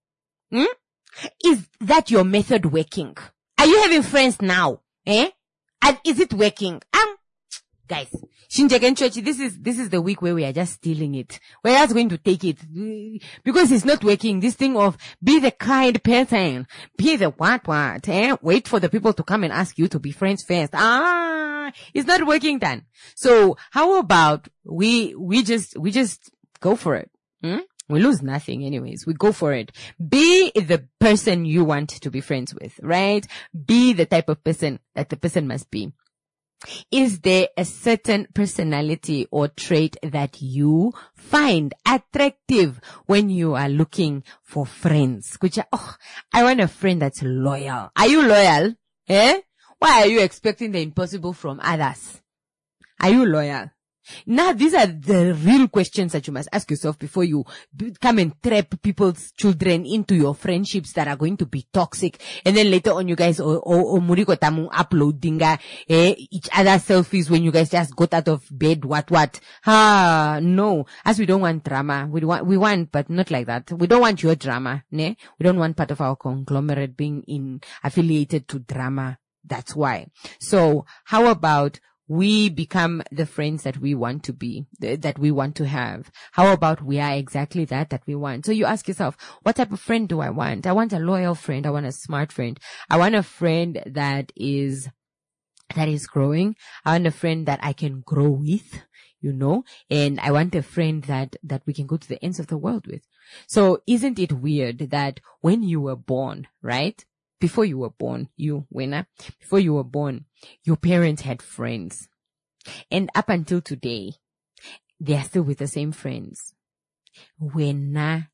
S7: Is that your method working? Are you having friends now? And is it working? Guys, Shinjaken Church, this is the week where we are just stealing it. We're just going to take it. Because it's not working. This thing of be the kind person. Be the what? Wait for the people to come and ask you to be friends first. It's not working then. So how about we just go for it? We lose nothing anyways. We go for it. Be the person you want to be friends with, right? Be the type of person that the person must be. Is there a certain personality or trait that you find attractive when you are looking for friends? I want a friend that's loyal. Are you loyal? Why are you expecting the impossible from others? Are you loyal? Now, these are the real questions that you must ask yourself before you come and trap people's children into your friendships that are going to be toxic. And then later on, you guys, muriko tamu uploading each other selfies when you guys just got out of bed. What? No. As we don't want drama. We want, but not like that. We don't want your drama, ne? We don't want part of our conglomerate being affiliated to drama. That's why. So, how about we become the friends that we want to be, that we want to have? How about we are exactly that we want? So you ask yourself, what type of friend do I want? I want a loyal friend. I want a smart friend. I want a friend that is growing. I want a friend that I can grow with, and I want a friend that we can go to the ends of the world with. So isn't it weird that when you were born, right? Before you were born, before you were born, your parents had friends. And up until today, they are still with the same friends. When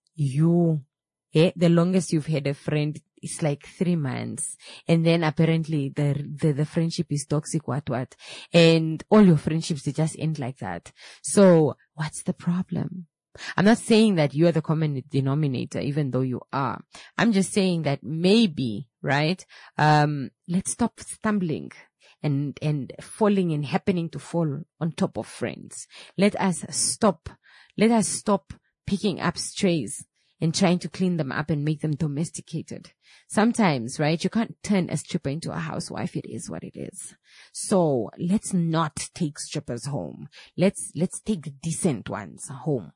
S7: the longest you've had a friend is like 3 months. And then apparently the friendship is toxic, what. And all your friendships, they just end like that. So what's the problem? I'm not saying that you are the common denominator, even though you are. I'm just saying that maybe, right? Let's stop stumbling and falling and happening to fall on top of friends. Let us stop picking up strays and trying to clean them up and make them domesticated. Sometimes, right, you can't turn a stripper into a housewife. It is what it is. So let's not take strippers home. Let's take the decent ones home.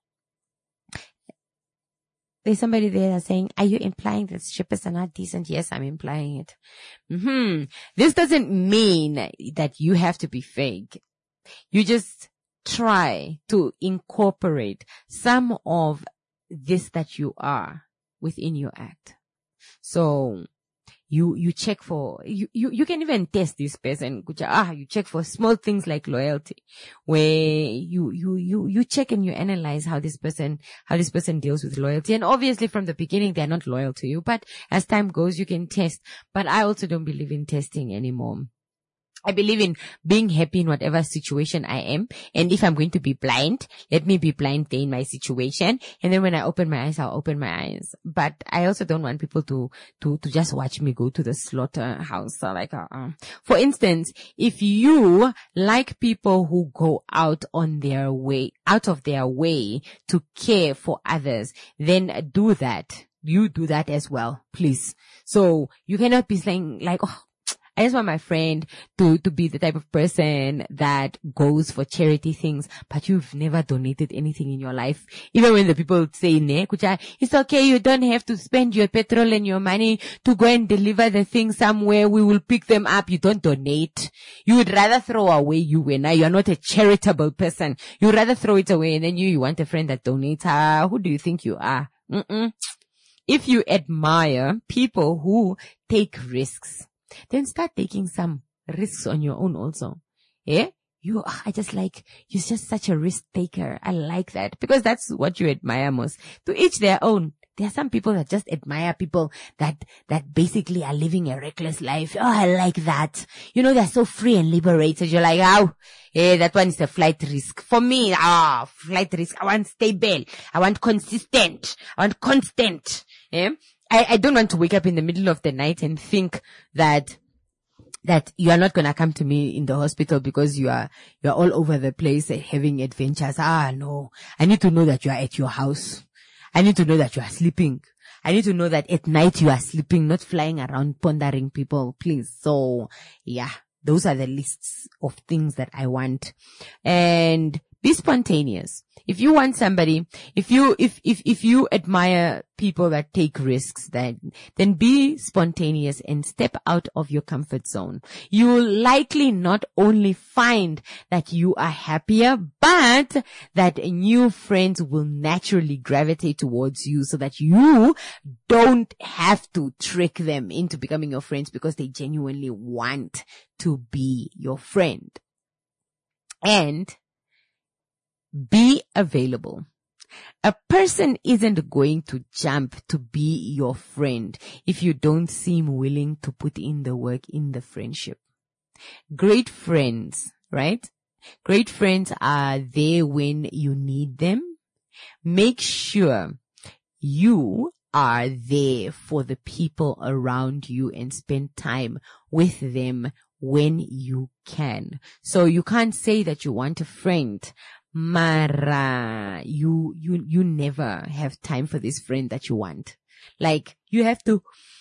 S7: There's somebody there that's saying, are you implying that strippers are not decent? Yes, I'm implying it. This doesn't mean that you have to be fake. You just try to incorporate some of this that you are within your act. So you check for, you can even test this person. You check for small things like loyalty, where you check and you analyze how this person deals with loyalty. And obviously from the beginning, they're not loyal to you, but as time goes, you can test. But I also don't believe in testing anymore. I believe in being happy in whatever situation I am. And if I'm going to be blind, let me be blind there in my situation. And then when I open my eyes, I'll open my eyes. But I also don't want people to just watch me go to the slaughterhouse. So for instance, if you like people who go out of their way to care for others, then do that. You do that as well, please. So you cannot be saying like, I just want my friend to be the type of person that goes for charity things, but you've never donated anything in your life. Even when the people say, it's okay, you don't have to spend your petrol and your money to go and deliver the things somewhere. We will pick them up. You don't donate. You would rather throw away now you're not a charitable person. You would rather throw it away, and then you want a friend that donates. Who do you think you are? If you admire people who take risks, then start taking some risks on your own also. Yeah? You're just such a risk taker. I like that because that's what you admire most. To each their own. There are some people that just admire people that basically are living a reckless life. Oh, I like that. They're so free and liberated. You're like, that one is a flight risk. For me, flight risk. I want stable. I want consistent. I want constant. Yeah? I don't want to wake up in the middle of the night and think that you are not going to come to me in the hospital because you are all over the place having adventures. No. I need to know that you are at your house. I need to know that you are sleeping. I need to know that at night you are sleeping, not flying around pondering people, please. So, yeah, those are the lists of things that I want. And be spontaneous. If you want somebody, if you admire people that take risks, then be spontaneous and step out of your comfort zone. You will likely not only find that you are happier, but that new friends will naturally gravitate towards you so that you don't have to trick them into becoming your friends because they genuinely want to be your friend. And be available. A person isn't going to jump to be your friend if you don't seem willing to put in the work in the friendship. Great friends, right? Great friends are there when you need them. Make sure you are there for the people around you and spend time with them when you can. So you can't say that you want a friend, Mara, you never have time for this friend that you want. Like, you have to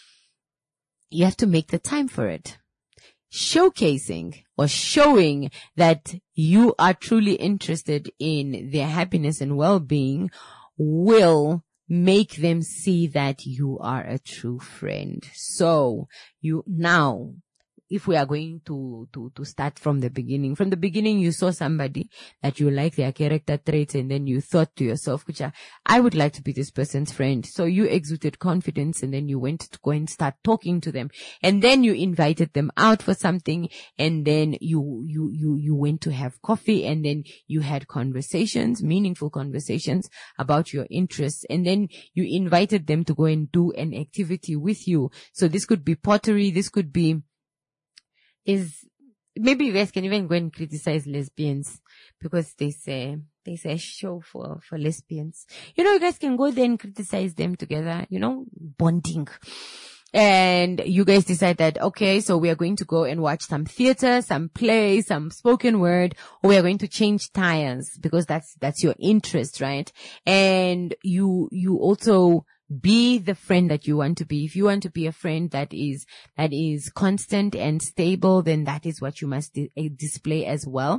S7: make the time for it. Showcasing or showing that you are truly interested in their happiness and well-being will make them see that you are a true friend. So if we are going to start from the beginning, you saw somebody that you like their character traits, and then you thought to yourself, Kucha, I would like to be this person's friend. So you exuded confidence, and then you went to go and start talking to them, and then you invited them out for something, and then you went to have coffee, and then you had conversations, meaningful conversations about your interests, and then you invited them to go and do an activity with you. So this could be pottery, this could be, maybe you guys can even go and criticize lesbians, because there's a show for lesbians. You guys can go there and criticize them together, bonding. And you guys decide that, okay, so we are going to go and watch some theater, some play, some spoken word, or we are going to change tires, because that's your interest, right? And you also be the friend that you want to be. If you want to be a friend that is constant and stable, then that is what you must display as well.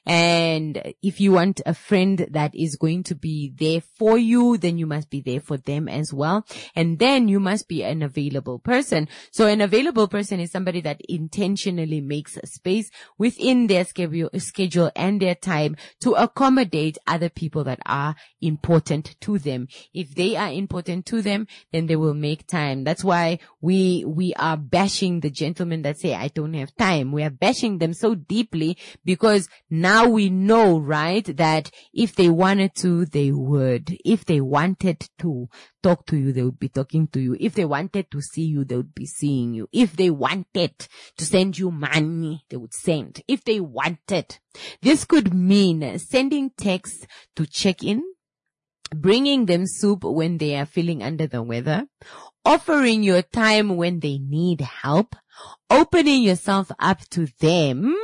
S7: And if you want a friend that is going to be there for you, then you must be there for them as well. And then you must be an available person. So an available person is somebody that intentionally makes space within their schedule and their time to accommodate other people that are important to them. If they are important to them, then they will make time. That's why we are bashing the gentlemen that say, I don't have time. We are bashing them so deeply because now we know, right, that if they wanted to, they would. If they wanted to talk to you, they would be talking to you. If they wanted to see you, they would be seeing you. If they wanted to send you money, they would send. If they wanted. This could mean sending texts to check in, bringing them soup when they are feeling under the weather, offering your time when they need help, opening yourself up to them.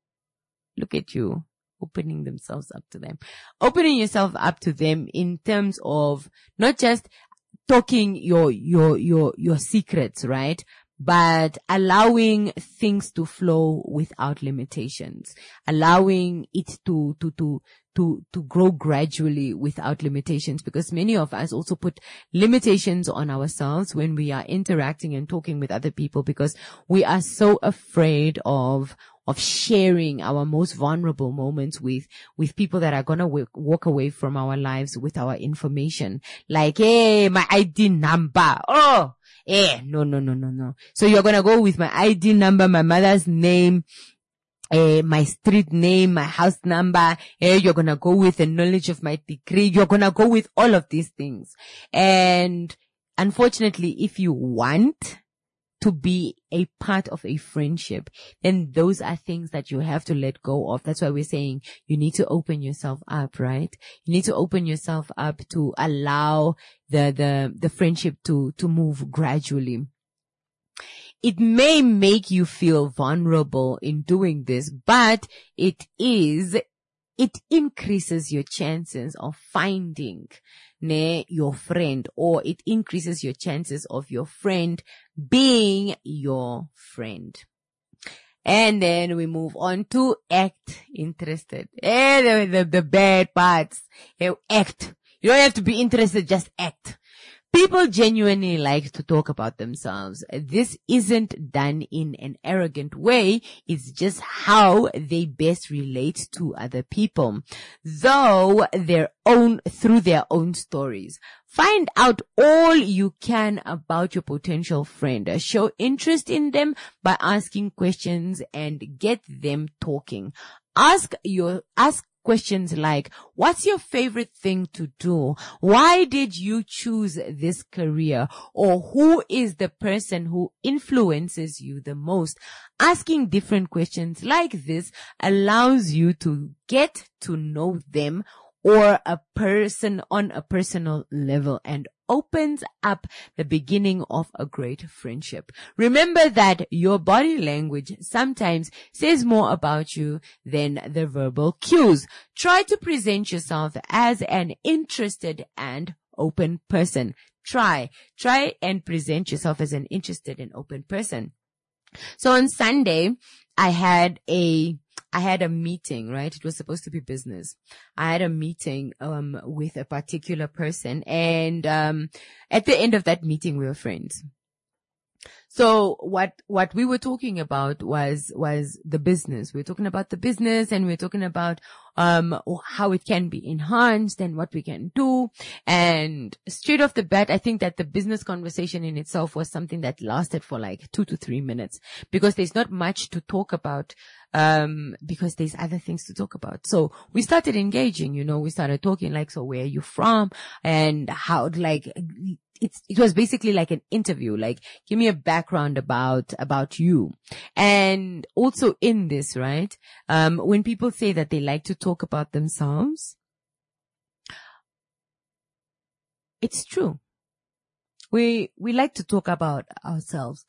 S7: Look at you, opening themselves up to them. Opening yourself up to them in terms of not just talking your secrets, right? But allowing things to flow without limitations, allowing it to grow gradually without limitations, because many of us also put limitations on ourselves when we are interacting and talking with other people, because we are so afraid of sharing our most vulnerable moments with people that are gonna walk away from our lives with our information. Like, hey, my ID number. Oh, no. So you're gonna go with my ID number, my mother's name, my street name, my house number. You're gonna go with the knowledge of my degree. You're gonna go with all of these things. And unfortunately, if you want to be a part of a friendship, then those are things that you have to let go of. That's why we're saying you need to open yourself up, right? You need to open yourself up to allow the friendship to move gradually. It may make you feel vulnerable in doing this, but it increases your chances of finding your friend, or it increases your chances of your friend being your friend. And then we move on to act interested. The bad parts. Act. You don't have to be interested, just act. People genuinely like to talk about themselves. This isn't done in an arrogant way. It's just how they best relate to other people, through their own stories. Find out all you can about your potential friend. Show interest in them by asking questions and get them talking. Ask questions like, what's your favorite thing to do? Why did you choose this career? Or who is the person who influences you the most? Asking different questions like this allows you to get to know them or a person on a personal level, and opens up the beginning of a great friendship. Remember that your body language sometimes says more about you than the verbal cues. Try to present yourself as an interested and open person. Try and present yourself as an interested and open person. So on Sunday, I had a meeting, right? It was supposed to be business. I had a meeting, with a particular person, and, at the end of that meeting, we were friends. So what we were talking about was the business. We were talking about the business, and we were talking about how it can be enhanced and what we can do. And straight off the bat, I think that the business conversation in itself was something that lasted for like 2 to 3 minutes, because there's not much to talk about, because there's other things to talk about. So we started engaging, we started talking like, so where are you from? And how, like, it was basically like an interview, like, give me a background about you. And also in this, right, when people say that they like to talk about themselves, it's true. We like to talk about ourselves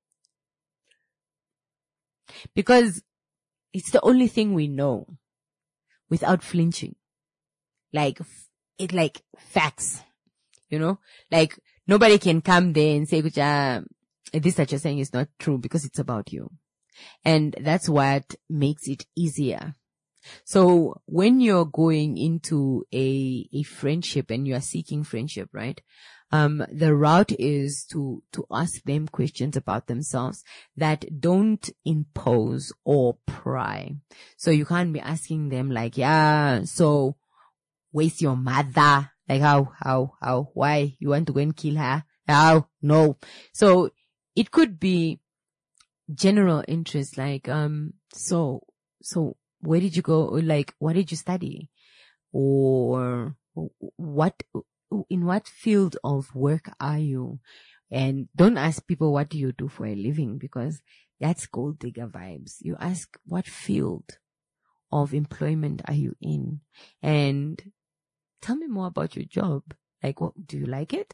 S7: because it's the only thing we know without flinching. Like facts. Like nobody can come there and say, this that you're saying is not true, because it's about you. And that's what makes it easier. So when you're going into a friendship and you are seeking friendship, right? The route is to ask them questions about themselves that don't impose or pry. So you can't be asking them like, so where's your mother? Like how, why you want to go and kill her? How? No. So it could be general interest, like, so where did you go? Like, what did you study? Or in what field of work are you? And don't ask people, what do you do for a living? Because that's gold digger vibes. You ask, what field of employment are you in? And tell me more about your job. Like, what do you like it?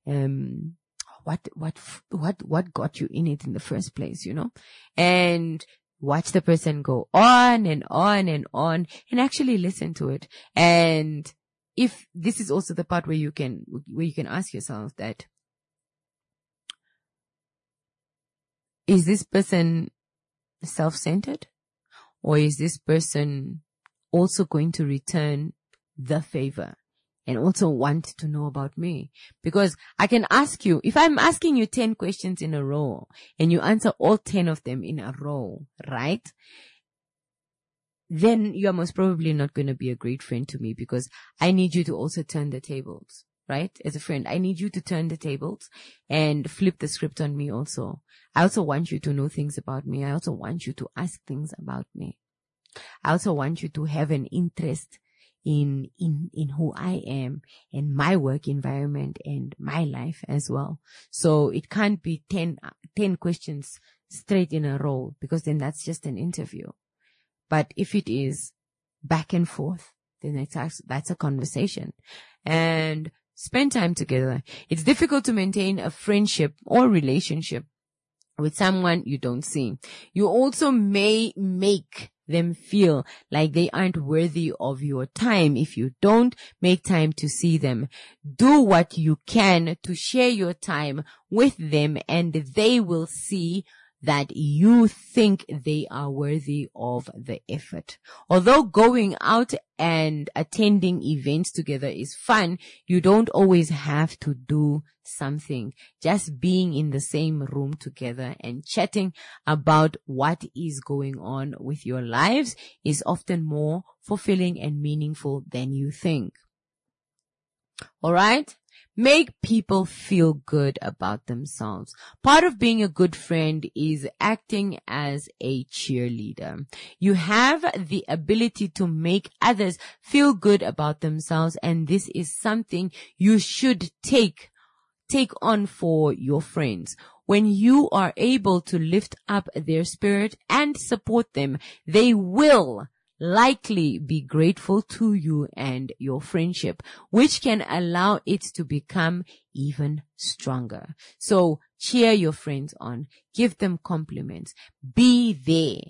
S7: What got you in it in the first place, And watch the person go on and on and on, and actually listen to it. And if this is also the part where you can ask yourself that, is this person self-centered, or is this person also going to return the favor and also want to know about me? Because I can ask you, if I'm asking you 10 questions in a row and you answer all 10 of them in a row, right? Then you are most probably not going to be a great friend to me, because I need you to also turn the tables, right? As a friend, I need you to turn the tables and flip the script on me also. I also want you to know things about me. I also want you to ask things about me. I also want you to have an interest in who I am and my work environment and my life as well. So it can't be 10 questions straight in a row, because then that's just an interview. But if it is back and forth, then that's a conversation. And spend time together. It's difficult to maintain a friendship or relationship with someone you don't see. You also may make them feel like they aren't worthy of your time if you don't make time to see them. Do what you can to share your time with them, and they will see that you think they are worthy of the effort. Although going out and attending events together is fun, you don't always have to do something. Just being in the same room together and chatting about what is going on with your lives is often more fulfilling and meaningful than you think. All right? Make people feel good about themselves. Part of being a good friend is acting as a cheerleader. You have the ability to make others feel good about themselves, and this is something you should take on for your friends. When you are able to lift up their spirit and support them, they will likely be grateful to you and your friendship, which can allow it to become even stronger. So cheer your friends on, give them compliments, be there,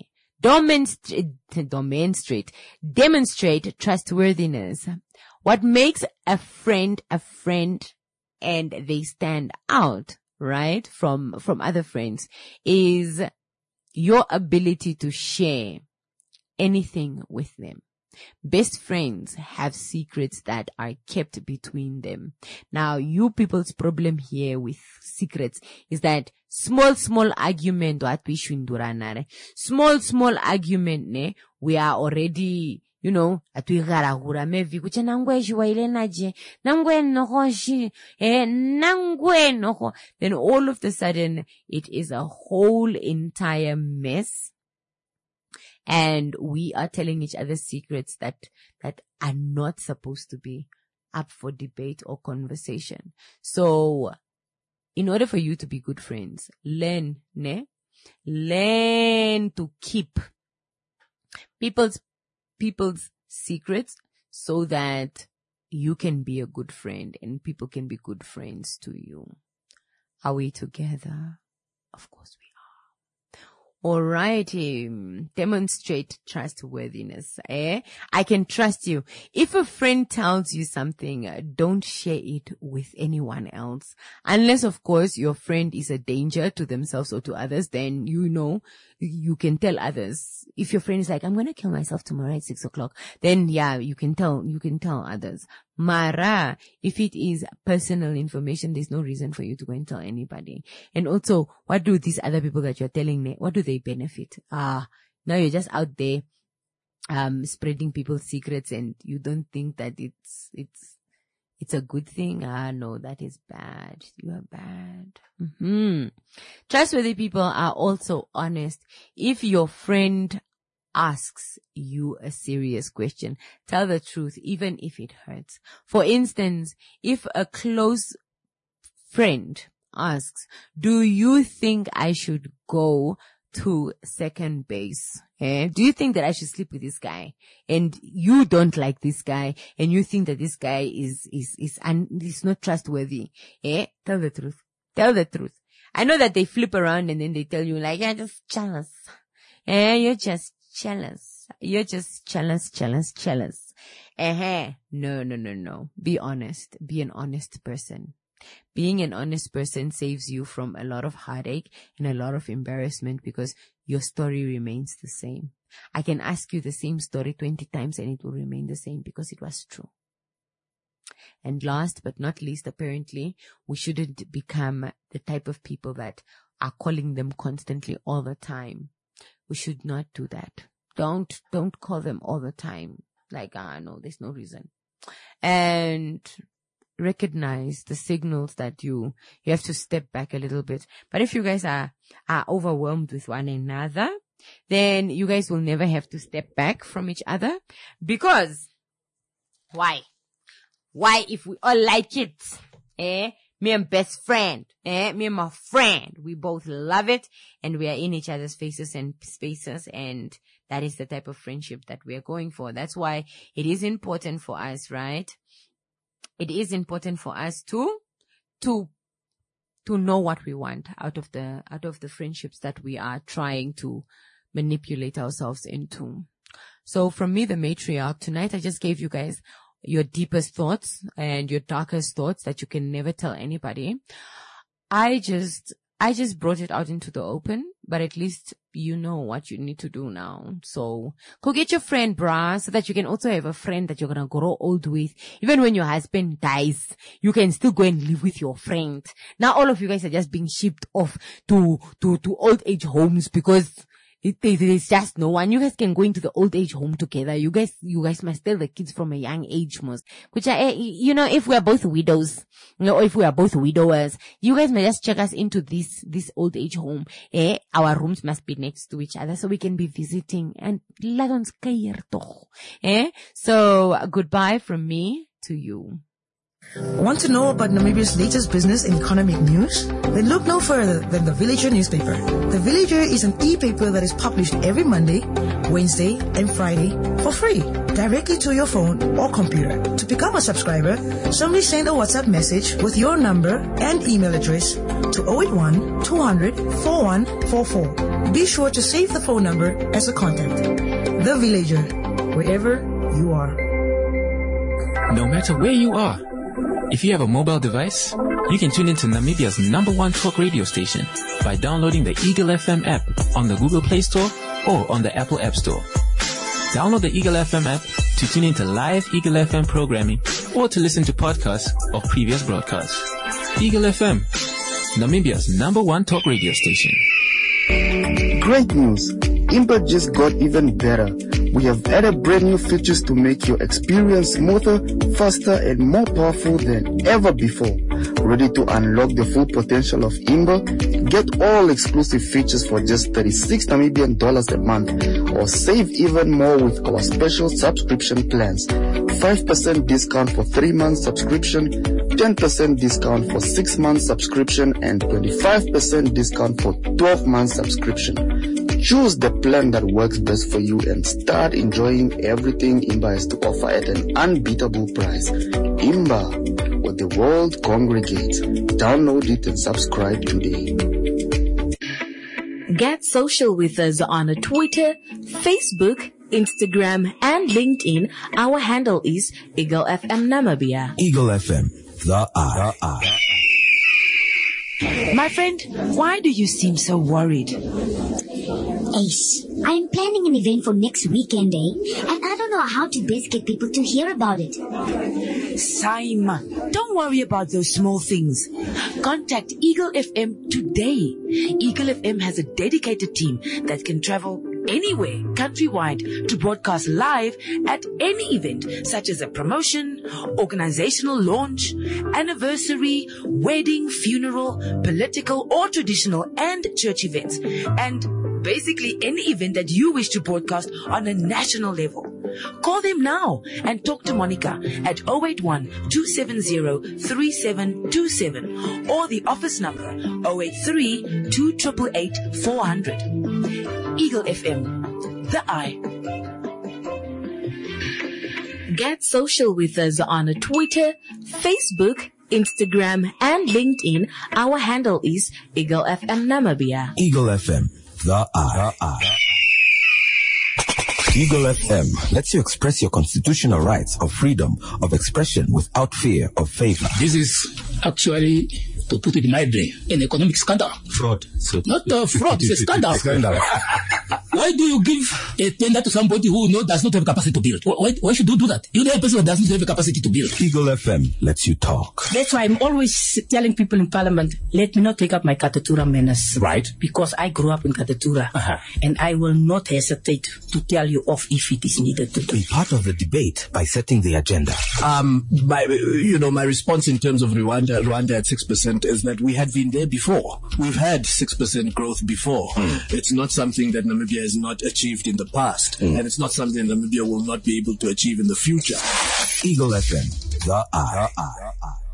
S7: demonstrate trustworthiness. What makes a friend and they stand out, right, from other friends is your ability to share anything with them. Best friends have secrets that are kept between them. Now, you people's problem here with secrets is that small argument, small argument, ne, we are already, you know, then all of a sudden it is a whole entire mess. And we are telling each other secrets that are not supposed to be up for debate or conversation. So, in order for you to be good friends, learn to keep people's secrets so that you can be a good friend and people can be good friends to you. Are we together? Of course we are. Alrighty, demonstrate trustworthiness. I can trust you. If a friend tells you something, don't share it with anyone else. Unless, of course, your friend is a danger to themselves or to others, then you know you can tell others. If your friend is like, I'm going to kill myself tomorrow at 6:00, then yeah, you can tell others. Mara, if it is personal information, there's no reason for you to go and tell anybody. And also, what do these other people that you're telling me, what do they benefit? Now you're just out there, spreading people's secrets and you don't think that it's a good thing. No, that is bad. You are bad. Trustworthy people are also honest. If your friend asks you a serious question, tell the truth, even if it hurts. For instance, if a close friend asks, do you think I should go to second base? Do you think that I should sleep with this guy? And you don't like this guy, and you think that this guy is not trustworthy. Tell the truth. Tell the truth. I know that they flip around and then they tell you like, you're just jealous. You're just jealous. You're just jealous. No. Be honest. Be an honest person. Being an honest person saves you from a lot of heartache and a lot of embarrassment because your story remains the same. I can ask you the same story 20 times and it will remain the same because it was true. And last but not least, apparently, we shouldn't become the type of people that are calling them constantly all the time. We should not do that. Don't call them all the time. Like, no, there's no reason. And recognize the signals that you have to step back a little bit. But if you guys are overwhelmed with one another, then you guys will never have to step back from each other. Because why? Why, if we all like it? Me and best friend, me and my friend, we both love it and we are in each other's faces and spaces, and that is the type of friendship that we are going for. That's why it is important for us, right? It is important for us to know what we want out of the friendships that we are trying to manipulate ourselves into. So from me, the matriarch, tonight I just gave you guys your deepest thoughts and your darkest thoughts that you can never tell anybody. I just brought it out into the open, but at least you know what you need to do now. So go get your friend, brah, so that you can also have a friend that you're gonna grow old with. Even when your husband dies, you can still go and live with your friend. Now all of you guys are just being shipped off to old age homes because there's just no one. You guys can go into the old age home together. You guys must tell the kids from a young age most. Which are, if we are both widows, or if we are both widowers, you guys may just check us into this old age home. Our rooms must be next to each other so we can be visiting. And so goodbye from me to you.
S6: Want to know about Namibia's latest business and economic news? Then look no further than The Villager newspaper. The Villager is an e-paper that is published every Monday, Wednesday, and Friday for free, directly to your phone or computer. To become a subscriber, simply send a WhatsApp message with your number and email address to 081 200 4144. Be sure to save the phone number as a contact. The Villager, wherever you are.
S9: No matter where you are, if you have a mobile device, you can tune into Namibia's #1 talk radio station by downloading the Eagle FM app on the Google Play Store or on the Apple App Store. Download the Eagle FM app to tune into live Eagle FM programming or to listen to podcasts of previous broadcasts. Eagle FM, Namibia's #1 talk radio station.
S10: Great news! Impa just got even better. We have added brand new features to make your experience smoother, faster, and more powerful than ever before. Ready to unlock the full potential of Imba? Get all exclusive features for just 36 Namibian dollars a month, or save even more with our special subscription plans. 5% discount for 3 months subscription, 10% discount for 6 months subscription, and 25% discount for 12 months subscription. Choose the plan that works best for you and start enjoying everything Imba has to offer at an unbeatable price. Imba, where the world congregates. Download it and subscribe today.
S11: Get social with us on Twitter, Facebook, Instagram, and LinkedIn. Our handle is Eagle FM Namibia.
S4: Eagle FM, the eye.
S12: My friend, why do you seem so worried?
S13: Ace, I'm planning an event for next weekend, and I don't know how to best get people to hear about it.
S12: Simon, don't worry about those small things. Contact Eagle FM today. Eagle FM has a dedicated team that can travel anywhere countrywide to broadcast live at any event, such as a promotion, organizational launch, anniversary, wedding, funeral, political or traditional and church events, and basically any event that you wish to broadcast on a national level. Call them now and talk to Monica at 081-270-3727 or the office number 083-2888-400. Eagle FM, the eye.
S11: Get social with us on Twitter, Facebook, Instagram, and LinkedIn. Our handle is Eagle FM Namibia.
S4: Eagle FM, the eye. Eagle FM lets you express your constitutional rights of freedom of expression without fear of favor.
S14: This is actually, to put it mildly, an economic scandal.
S4: Fraud.
S14: Not fraud, it's a scandal. Why do you give a tender to somebody who does not have capacity to build? Why should you do that? You know a person who does not have a capacity to build.
S4: Eagle FM lets you talk.
S16: That's why I'm always telling people in Parliament, let me not take up my Katatura menace.
S14: Right.
S16: Because I grew up in Katatura. And I will not hesitate to tell you off if it is needed to
S4: Be part of the debate by setting the agenda.
S15: My response in terms of Rwanda at 6% is that we had been there before. We've had 6% growth before. It's not something that Namibia has not achieved in the past, and it's not something Namibia will not be able to achieve in the future.
S4: Eagle FM, the eye.